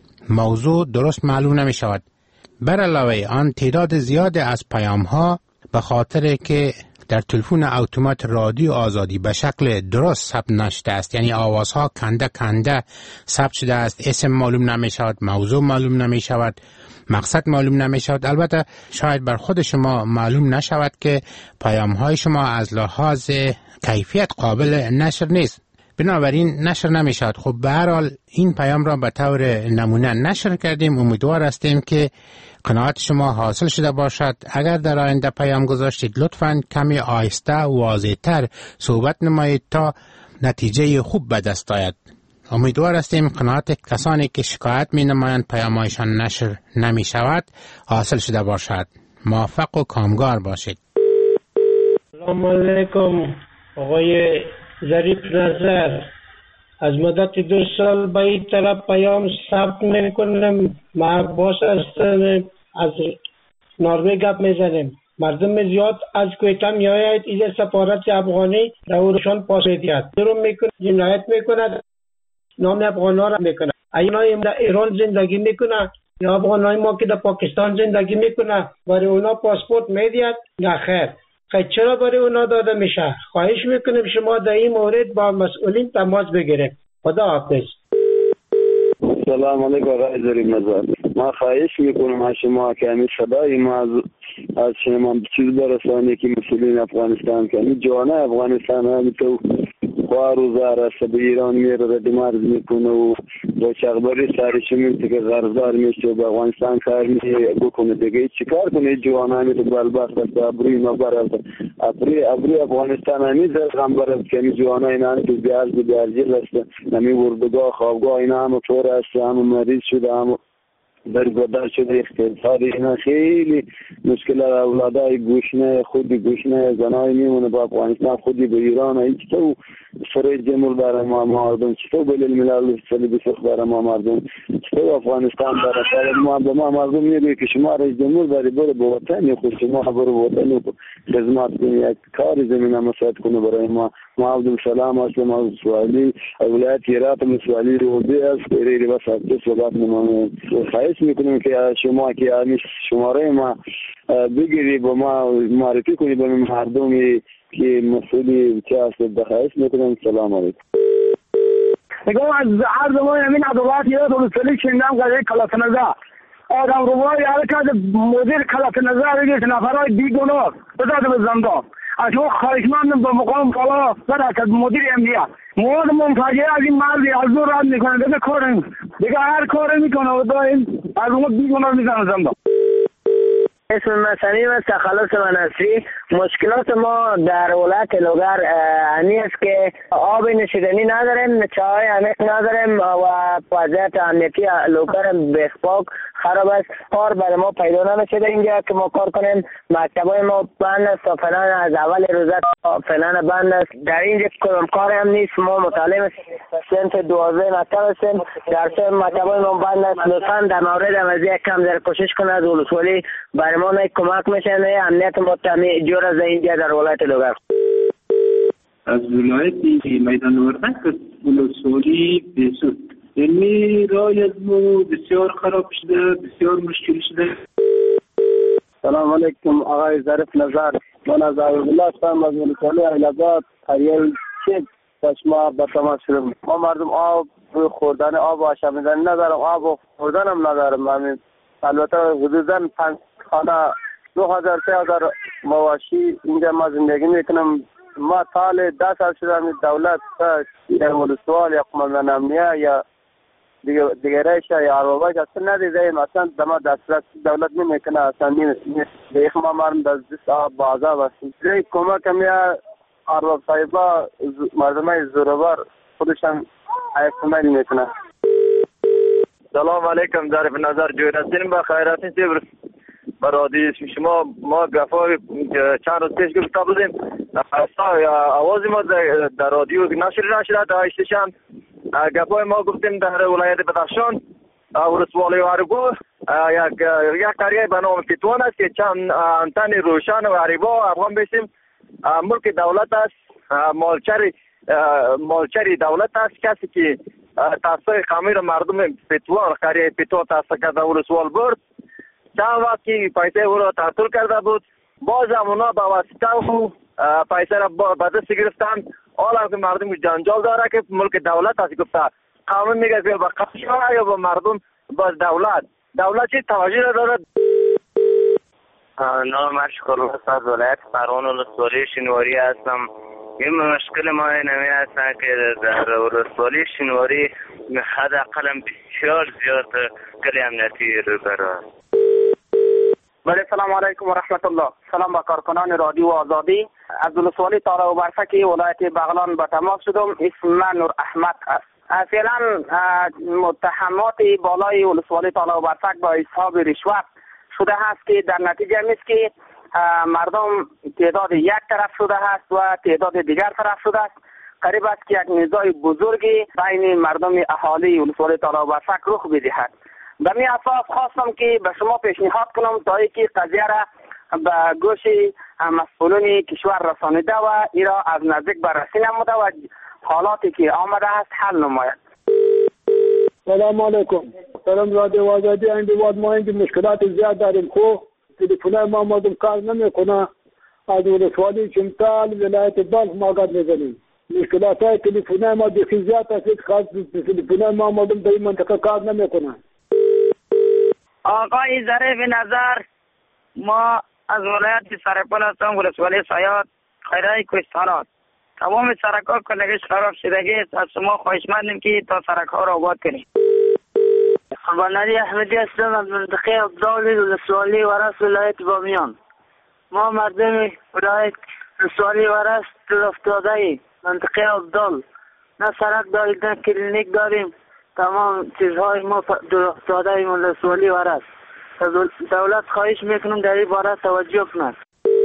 موضوع درست معلوم نمی شود. بر علاوه آن تعداد زیاد از پیام ها به خاطر که در تلفن اتومات رادیو آزادی به شکل درست ثبت نشده است، یعنی آوازها کنده ثبت شده است، اسم معلوم نمی شود، موضوع معلوم نمی شود، مقصد معلوم نمی شود. البته شاید بر خود شما معلوم نشود که پیام های شما از لحاظ کیفیت قابل نشر نیست، بنابراین نشر نمی شود. خب به هر حال این پیام را به طور نمونه نشر کردیم. امیدوار هستیم که قناعت شما حاصل شده باشد. اگر در آینده پیام گذاشتید لطفاً کمی آهسته و واضح‌تر صحبت نمایید تا نتیجه خوب به دست آید. امیدوار هستیم قناعت کسانی که شکایت می نمایند پیام‌هایشان نشر نمی شود حاصل شده باشد. موفق و کامگار باشید. سلام علیکم آقای ظریف نظر از مدت 2 سال به این طرف پیام ثبت میکنم. ما عباس هستم، از نارمه گپ میزنیم. مردم زیاد از کویته میآید، اینجا سفارت افغانی روشان پاس میدهد، درم میکنه، جنایت میکند، نام افغان‌ها را میکنه. اینایی در ایران زندگی میکنه یا افغانای ما که در پاکستان زندگی میکنه برای اونا پاسپورت میدهد؟ نه خیر. چرا برای اونا داده میشه؟ خواهش میکنیم شما در این مورد با مسئولین تماس بگیرید. خدا حافظ. سلام علیکم آقای ظریف نظر. ما خواهش میکنم از شما که همین صدای ما از شما چیز برسانه که مسئولین افغانستان که همین جوانه افغانستان همین تو خواه روزار است به ایران میره رد مرز میکنه و با چغبری سرش میمته که غرضدار میشه و به افغانستان کار بکنه دیگه چی کار کنه جوانه همین تو بلبخت است ابروی مبر است ابروی افغانستان همین زرغم برست که همین جوانه اینا هم تو بیارجل است همین وردگاه خوابگاه اینا هم طور است هم مریض شده هم برگردار شده اقتصادی اینا خیلی مشکل اولادای گوشنه خودی گوشنه زنای میمونه با افغانستان خودی به ایران هیچ تو سر جمهور برای ما مردم چطور بین الملل صلیبی سخت برای ما مردم چطور افغانستان برای ما به ما مردم میگه که شما رئیس جمهور برای به وطن خود شما برو وطن خدمت کنید یک کار زمینه مساعد کنه برای ما عبدالسلام هستم از سوالی ولایت هرات مسوالی روزی است ریری بس از صحبت نمانه خواهش میکنیم که شما که شماره ما بگیری با ما معرفی کنید به مردمی که مسئولی چه هست بخواهش میکنم. سلام علیکم. نگاه از عرض ما همین عدوات یا دولتلی شنیدم قضیه کلاف نظر آدم روای حرکت مدیر کلاف نظر دیگه نفرهای بیگناه بذات به زندان از شما خواهش مندم به مقام بالا برکت مدیر امنیت مواد منفجره از این مردی از دور رد میکنه دیگه هر کاری میکنه و دائم از اون بیگناه میزنه زندان. اسم من سمیم است، خلاص منصری. مشکلات ما در ولایت لوگر همی است که آب نوشیدنی نداریم، چای عمیق نداریم و وضعیت امنیتی لوگر بسپاک خراب است. کار برای ما پیدا نمیشه اینجا که ما کار کنیم. مکتبای ما بند است تا فعلا از اول روزه فعلا بند است. در اینجا کار هم نیست. ما مطالعه سنت 12 مکتب هستیم، در سه مکتبای ما بند است. لطفا در مورد وضعیت کم در کوشش کنه از ولسوالی برای ما نه کمک میشه نه امنیت مطمئن جور از اینجا در ولایت لوگر. از ولایت میدان وردک ولسوالی بسود یعنی رای از ما بسیار خراب شده، بسیار مشکل شده. سلام علیکم آقای ظریف نظر. من از عبدالله هستم از ولسوالی اهل‌آباد قریه چک چشمه به تماس شدم. ما مردم آب خوردن آب و آشامیدن ندارم، آب خوردن هم ندارم. همین البته حدوداً 5 خانه 2000 3000 مواشی اینجا ما زندگی میکنم. ما سال 10 سال شده دولت یا ولسوال یا قماندان امنیه یا دیگرش یا اربابش اصلا ندیدیم، اصلا دما دسترس دولت نمیکنه، اصلا نیست. دیگه ما مردم دست آب بازار هستیم. دیگه کمک همیا ارباب صاحبا مردمای زورآور خودشان حیف نمیکنه. سلام علیکم ظریف نظر جوید هستیم. با خیراتین چه برادی شما ما گفای چند روز پیش گفته بودیم آوازی ما در رادیو نشر نشده در استیشن گفای ما گفتیم در ولایت بدخشان ولسوالی هرگو یک قریه به نام فتوان است که چند انتن روشن و هریبا افغان بشیم ملک دولت است، مالچری دولت است. کسی که تاسای خمیر مردم فتوان قریه فتوان تاسا کرده ولسوال برد چند وقت که پیسه او را تعطیل کرده بود، باز هم اونا به واسطه او پیسه را به دست گرفتن. حالا که مردم جنجال داره که ملک دولت است، گفته قانون میگه که به قشا یا به مردم باز دولت چی توجه دارد. نام من شکرالله از ولایت فرمان ولسوالی شینواری هستم. این مشکل ما نمی هستن که در ولسوالی شینواری حداقل بسیار زیاد کلی امنیتی رو برای. بله سلام علیکم و رحمت الله. سلام به کارکنان رادیو آزادی. از ولسوالی تالا و برفکی ولایت بغلان به تماس شدم. اسم من نور احمد است. فعلا متهمات بالای ولسوالی تالا و برفک با اصحاب رشوت شده هست که در نتیجه میست که مردم تعداد یک طرف شده هست و تعداد دیگر طرف شده است. قریب است که یک نزاع بزرگی بین مردم اهالی ولسوالی تالا و برفک رخ بدهد. به می اساس خواستم که به شما پیشنهاد کنم تا اینکه قضیه را به گوش مسئولین کشور رسانیده و این را از نزدیک بررسی نموده و حالاتی که آمده است حل نماید. سلام علیکم. سلام رادیو آزادی. اندواد ما اینکه مشکلات زیاد داریم. خو تلفن ما مردم کار نمیکنه. از ولسوالی چمتال ولایت بلخ ما قد میزنیم. مشکلات های تلفن ما بسیار زیاد است. خاص تلفن ما مردم در این منطقه کار نمیکنه. آقای ظریف نظر، ما از ولایت سرپل هستم، ولسوالی سایات خیرای کوهستانات. تمام سرک‌ها کلگش خراب شدگی است. از شما خواهشمندیم که تا سرک‌ها را آباد کنید. بنادی احمدی هستم از منطقه ابدال ولسوالی ورس ولایت بامیان. ما مردم ولایت ولسوالی ورس در افتاده منطقه ابدال نه سرک داریم نه کلینیک داریم. تمام چیزهای ما در افتاده ولسوالی ورس. دولت خواهش میکنم در این باره توجه کند.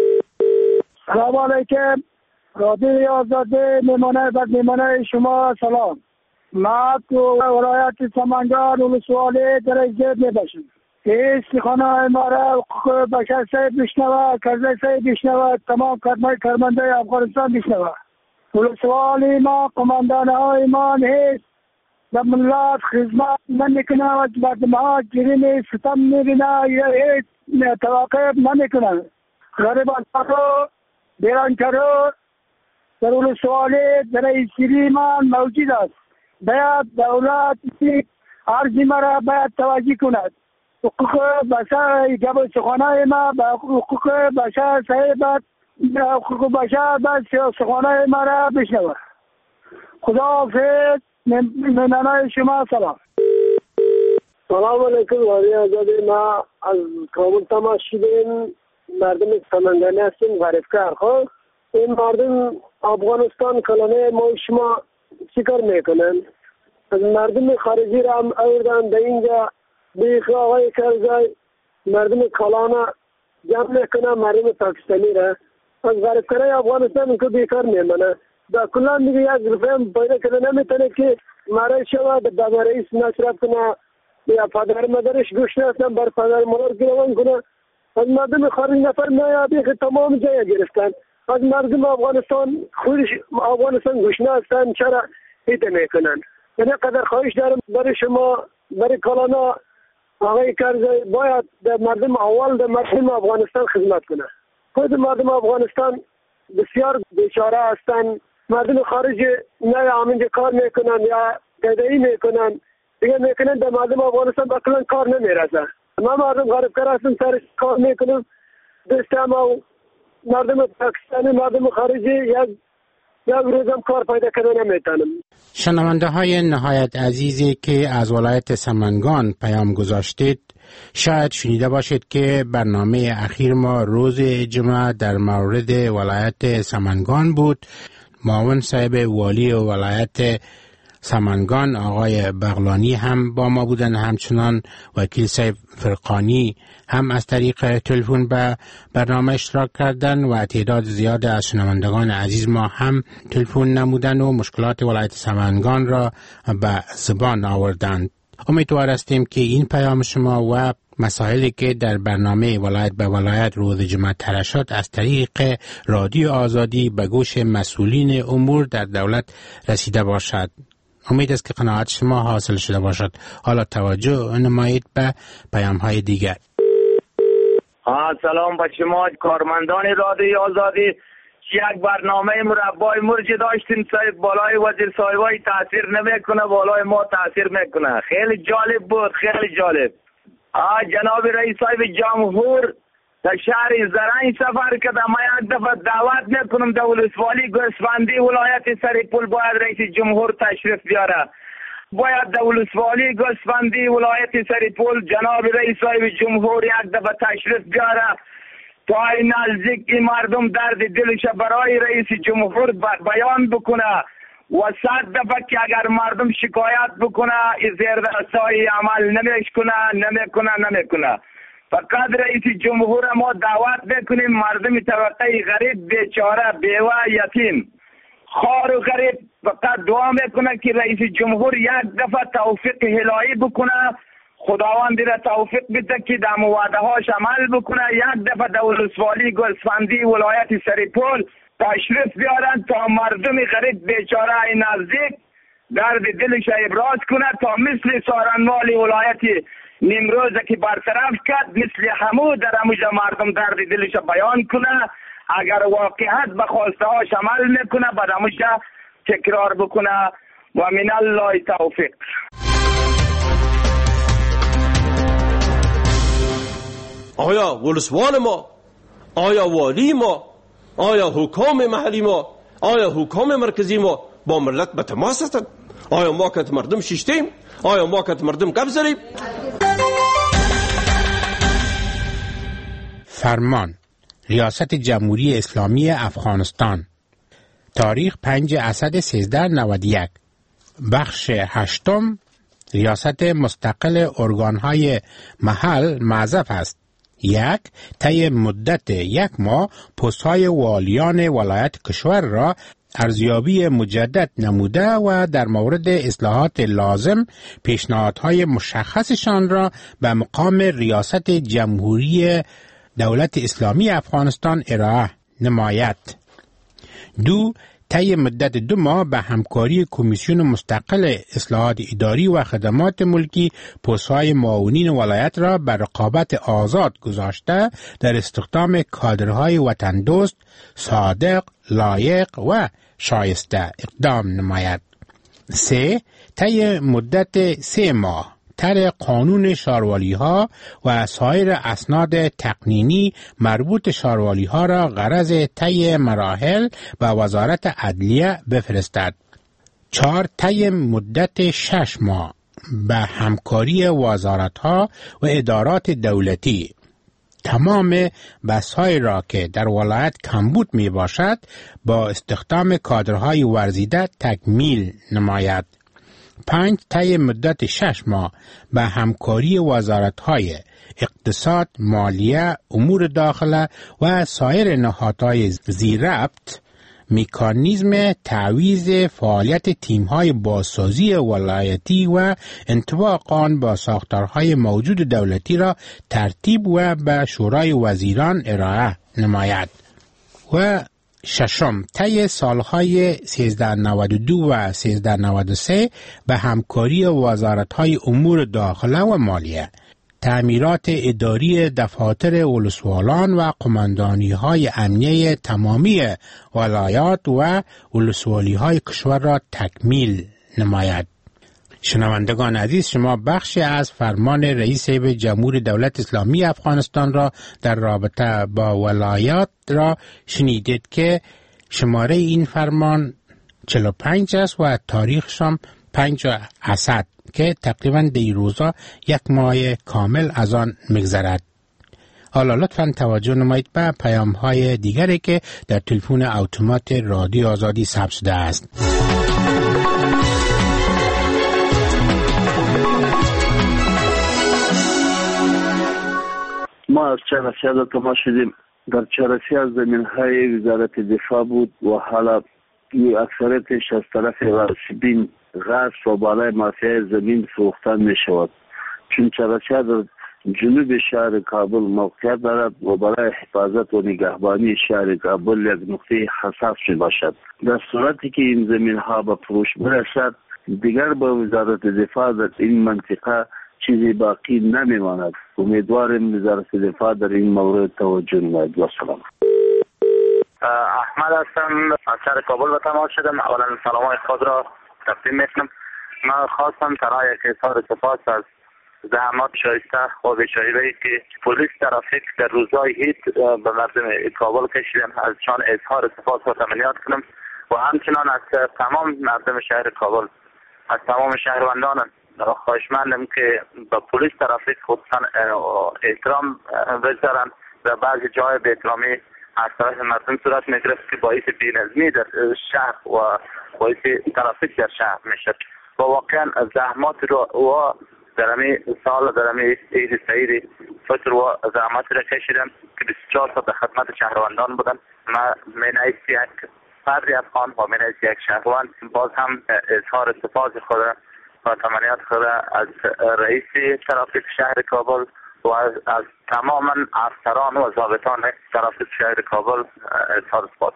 سلام علیکم. رادیو آزادی میمانه شما سلام. ما تو ولایت سمنگان ولسوالی در زید میباشم. استخانه ما را بشر سید بشنوه، کرزی سید بشنوه، تمام کرمنده افغانستان بشنوه. ولسوالی ما قماندان های ما نیست. در ملت خدمت نمیکنه و مردم ها جریم ستم میبینه یا هیچ توقف نمیکنه. غریبان رو بیرانکارو در ولسوالی در سری من موجود است. باید دولت عرضی مرا باید توجه کند. حقوق بشر گب سخانه ما با حقوق بشر صاحبت حقوق بشر با سخانه مرا بشنوه. خدا حافظ. ممنون شما. سلام. سلام علیکم. رادیو آزادی. ما از کابل تماس شدیم. مردم سمنگانی هستیم. غریبکار. خب این مردم افغانستان کلانه ما شما چیکار میکنن؟ از مردم خارجی را هم آوردن در اینجا بیخ آقای کرزی مردم کلانه جمع میکنه. مردم پاکستانی را از غریبکارای افغانستان که بیکار میمانه. در کلان دیگه یک روپیه پیدا کنه نمیتونه که مرای شود به رئیس مصرف کنه یا پدر مادرش گوش نستن بر پدر مادر گروان کنه. از مردم خارج نفر نیابی که تمام جای گرفتن. از مردم افغانستان خودش افغانستان گوش نستن. چرا ایده میکنن؟ یعنی قدر خواهش دارم برای شما برای کلانا آقای کرزی باید در مردم اول در مردم افغانستان خدمت کنه. خود مردم افغانستان بسیار بیچاره هستن. مردم خارج نه همینجا کار میکنن یا تدایی میکنن دیگه میکنن در مردم افغانستان اصلا کار نمیرسه. ما مردم غریبکار هستیم سر کار میکنیم دستم و مردم پاکستانی مردم خارجی یک روزم کار پیدا کردن نمیتونم. شنونده های نهایت عزیزی که از ولایت سمنگان پیام گذاشتید شاید شنیده باشید که برنامه اخیر ما روز جمعه در مورد ولایت سمنگان بود. معاون صاحب والی ولایت سمنگان آقای بغلانی هم با ما بودن، همچنان وکیل صاحب فرقانی هم از طریق تلفن به برنامه اشتراک کردن و تعداد زیاد از شنوندگان عزیز ما هم تلفن نمودن و مشکلات ولایت سمنگان را به زبان آوردند. امیدوار هستیم که این پیام شما و مسائلی که در برنامه ولایت به ولایت روز جمعه طرح شد از طریق رادیو آزادی به گوش مسئولین امور در دولت رسیده باشد. امید است که قناعت شما حاصل شده باشد. حالا توجه نمایید به پیام های دیگر. سلام به شما کارمندان رادیو آزادی. یک برنامه مربای مرجی داشتیم صاحب بالای وزیر صاحبای تاثیر نمیکنه، بالای ما تاثیر میکنه. خیلی جالب بود، خیلی جالب. جناب رئیس صاحب جمهور در شهر زرنج سفر کرده. ما یک دفعه دعوت میکنم در ولسوالی گوسفندی ولایت سرپل باید رئیس جمهور تشریف بیاره. باید در ولسوالی گوسفندی ولایت سرپل جناب رئیس صاحب جمهور یک دفعه تشریف بیاره تا این نزدیک این مردم درد دلش برای رئیس جمهور بیان بکنه و 100 دفعه که اگر مردم شکایت بکنه این زیردستای عمل نمیکنه. فقط رئیس جمهور ما دعوت بکنیم مردم طبقه غریب بیچاره بیوه یتیم خار و غریب فقط دعا میکنه که رئیس جمهور یک دفعه توفیق الهی بکنه، خداوند را توفیق بده که در وعده هاش عمل بکنه. یک دفعه در ولسوالی گلسفندی ولایت سریپول تشریف بیارن تا مردم غریب بیچاره این نزدیک درد دلش ابراز کنه، تا مثل سارنمال ولایت نیمروز که برطرف کرد مثل همو در هموجه مردم درد دلش بیان کنه. اگر واقعیت به خواسته هاش عمل میکنه بعد هموجه تکرار بکنه و من الله توفیق. آیا ولسوال ما، آیا والی ما، آیا حکام محلی ما، آیا حکام مرکزی ما با ملت به تماس هستند؟ آیا ما که مردم شیشتیم؟ آیا ما که مردم قبضریم؟ فرمان ریاست جمهوری اسلامی افغانستان تاریخ 5 اسد 1391 بخش 8 ریاست مستقل ارگانهای محل معذف است. 1. طی مدت 1 ماه پست‌های والیان ولایت کشور را ارزیابی مجدد نموده و در مورد اصلاحات لازم پیشنهادهای مشخصشان را به مقام ریاست جمهوری دولت اسلامی افغانستان ارائه نماید. 2. طی مدت 2 ماه به همکاری کمیسیون مستقل اصلاحات اداری و خدمات ملکی پست‌های معاونین ولایت را به رقابت آزاد گذاشته در استخدام کادرهای وطن دوست، صادق، لایق و شایسته اقدام نماید. 3. طی مدت 3 ماه طرح قانون شاروالی ها و سایر اسناد تقنینی مربوط شاروالی ها را غرض طی مراحل به وزارت عدلیه بفرستد. 4. طی مدت 6 ماه به همکاری وزارت ها و ادارات دولتی تمام بحث‌های را که در ولایت کمبود می باشد با استخدام کادرهای ورزیده تکمیل نماید. 5. طی مدت 6 ماه به همکاری وزارت‌های اقتصاد، مالیه، امور داخله و سایر نهادهای زیرربط مکانیزم تعویض فعالیت تیم‌های بازسازی ولایتی و انطباق آن با ساختارهای موجود دولتی را ترتیب و به شورای وزیران ارائه نماید. و 6. طی سالهای 1392 و 1393 به همکاری وزارت‌های امور داخله و مالیه تعمیرات اداری دفاتر ولسوالان و قماندانی‌های امنیه تمامی ولایات و ولسوالی‌های کشور را تکمیل نماید. شنوندگان عزیز، شما بخشی از فرمان رئیس جمهور دولت اسلامی افغانستان را در رابطه با ولایات را شنیدید که شماره این فرمان 45 است و تاریخش هم 5 اسد که تقریبا دیروزا 1 ماه کامل از آن میگذرد. حالا لطفاً توجه نمایید به پیام‌های دیگری که در تلفن اتومات رادیو آزادی ثبت شده است. ما از چهارسیه تماس شدیم. در چهارسیه از زمین‌های وزارت دفاع بود و حالا اکثریتش از طرف غاصبین غصب و بالای مافیای زمین فروختن می شود، چون چهارسیه در جنوب شهر کابل موقعیت دارد و برای حفاظت و نگهبانی شهر کابل یک نقطه حساس می باشد. در صورتی که این زمین‌ها به فروش برسد دیگر با وزارت دفاع در این منطقه چیزی باقی نمیماند. امیدوارم وزارت دفاع در این مورد توجه نماید. و سلام. احمد هستم، از شهر کابل به تماس شدم. اولا سلامای خود را تقدیم میکنم. من خواستم تنها یک اظهار سپاس از زحمات شایسته و بیچاره‌ای که پلیس ترافیک در روزهای عید به مردم کابل کشیدن، از چون اظهار سپاس و تمنیات کنم و همچنان از تمام مردم شهر کابل، از تمام شهروندان خواهشمندم که به پلیس ترافیک خصوصا احترام بگذارند و بعضی جای به احترامی از طرف مردم صورت میگرفت که باعث بی‌نظمی در شهر و باعث ترافیک در شهر میشد و واقعا زحمات رو و در همین سال در همین عید سعید فطر و زحمات را کشیدن که 24 ساعت خدمت شهروندان بودن. من مینایست یک فردی افغان حامل از یک شهروند باز هم اظهار سپاس خود و تمنیات خود از رئیس ترافیک شهر کابل و از تماما افسران و ضابطان ترافیک شهر کابل اظهار سپاس.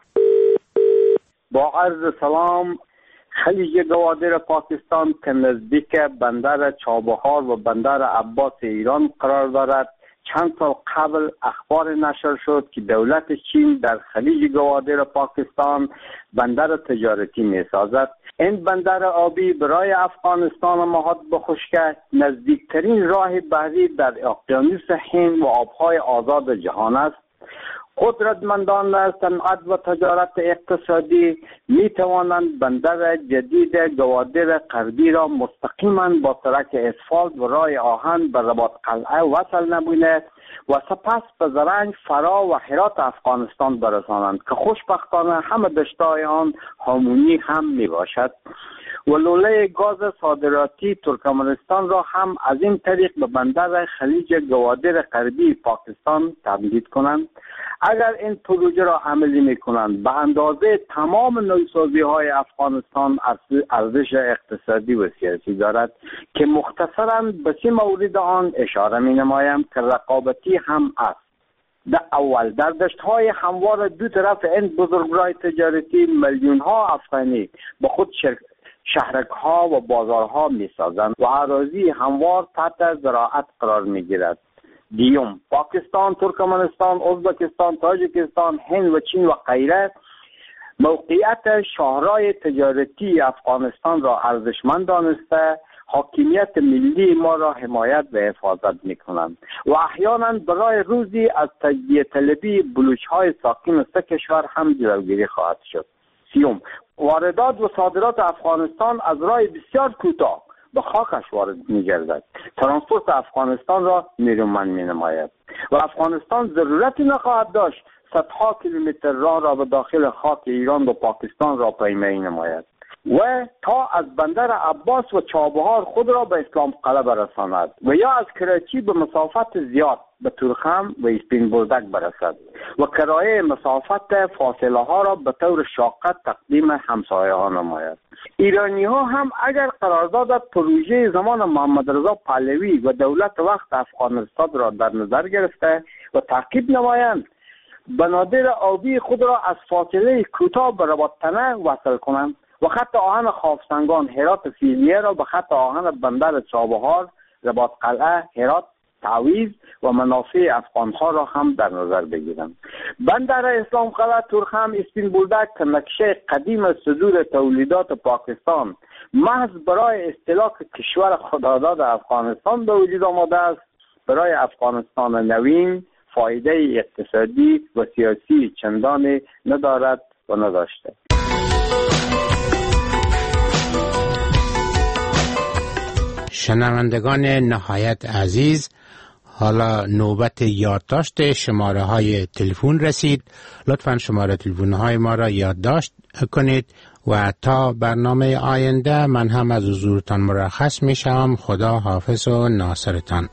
با عرض سلام، خلیج گوادر پاکستان که نزدیک بندر چابهار و بندر عباس ایران قرار دارد، چند سال قبل اخبار نشر شد که دولت چین در خلیج گوادر پاکستان بندر تجارتی می سازد. این بندر آبی برای افغانستان و مهاد بخشکه نزدیکترین راه بحری در اقیانوس هند و آبهای آزاد جهان است. قدرتمندان صنعت و تجارت اقتصادی می توانند بندر جدید گوادر غربی را مستقیما با سرک اسفالت و راه آهن به رباط قلعه وصل نموده و سپس به زرنج، فرا و هرات افغانستان برسانند که خوشبختانه همه دشتای آن هامونی هم می باشد و لوله گاز صادراتی ترکمنستان را هم از این طریق به بندر خلیج گوادر غربی پاکستان تمدید کنند. اگر این پروژه را عملی میکنند به اندازه تمام نوسازی های افغانستان ارزش اقتصادی و سیاسی دارد که مختصرا به 3 مورد آن اشاره می نمایم که رقابتی هم است. در دشت‌های هموار دو طرف این بزرگراه تجارتی میلیون ها افغانی به خود شهرک‌ها و بازارها می‌سازند و اراضی هموار تحت زراعت قرار می‌گیرد. دیوم، پاکستان، ترکمنستان، ازبکستان، تاجیکستان، هند و چین و غیره موقعیت شاهراه تجارتی افغانستان را ارزشمند دانسته حاکمیت ملی ما را حمایت و حفاظت می‌کنند و احیانا برای روزی از تجزیه طلبی بلوچ‌های ساکن 3 کشور هم جلوگیری خواهد شد. سیوم، واردات و صادرات افغانستان از راه بسیار کوتاه به خاکش وارد می‌گردد. ترانسپورت افغانستان را نیرومند می‌نماید و افغانستان ضرورتی نخواهد داشت صدها کیلومتر راه را به داخل خاک ایران و پاکستان را پیمایی نماید و تا از بندر عباس و چابهار خود را به اسلام قلعه برساند و یا از کراچی به مسافت زیاد به تورخم و اسپین بولدک برسد و کرایه مسافت فاصله ها را به طور شاقه تقدیم همسایه ها نماید. ایرانی ها هم اگر قرارداد پروژه زمان محمد رضا پهلوی و دولت وقت افغانستان را در نظر گرفته و تعقیب نمایند، بنادر آبی خود را از فاصله کوتاه به رباط تنه وصل کنند و خط آهن خافسنگان هرات فیلیه را به خط آهن بندر چابهار، رباط قلعه، هرات، تعویض و منافع افغانها را هم در نظر بگیرند. بندر اسلام قلعه، تورخم، اسپین بولدک که نقشه قدیم صدور تولیدات پاکستان محض برای استهلاک کشور خداداد افغانستان به وجود آمده است، برای افغانستان نوین فایده اقتصادی و سیاسی چندانی ندارد و نداشته. شنوندگان نهایت عزیز، حالا نوبت یادداشت شماره های تلفن رسید. لطفاً شماره تلفن های ما را یادداشت کنید و تا برنامه آینده من هم از حضورتان مرخص می شوم. خدا حافظ و ناصرتان.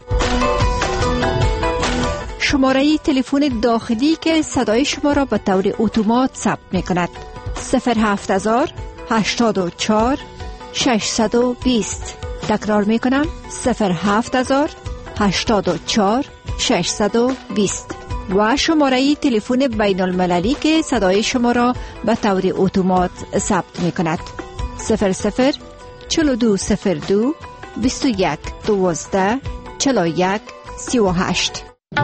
شماره تلفن داخلی که صدای شما را به طور اتومات ثبت می کند 07000 84 620. تکرار می کنم 07000 84 620 و شماره تلفن بین المللی که صدای شما را به طور اتومات ثبت می کند 00 4202 21 12 41 38.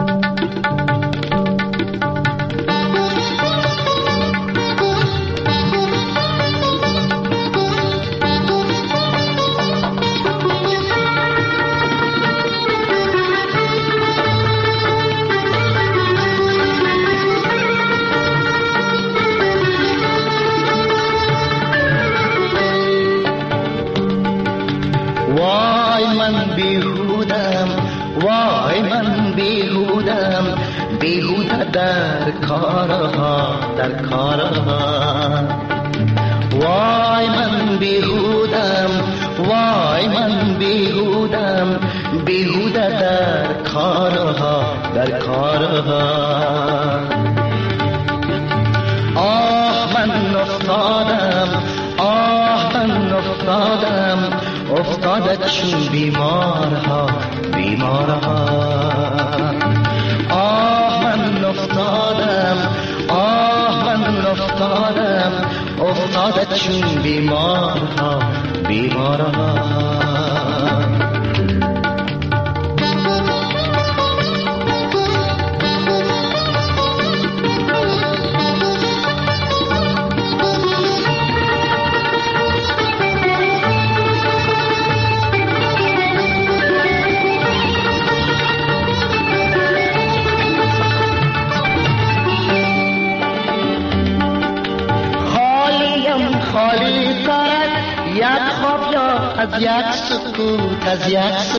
در کارها وای من بیهودم، وای من بیهودم، بیهوده در کارها آه من افتاده چون بیمارها آه من افتادم افتاده چون بیمارها خالی دارد یک خواب یا از یک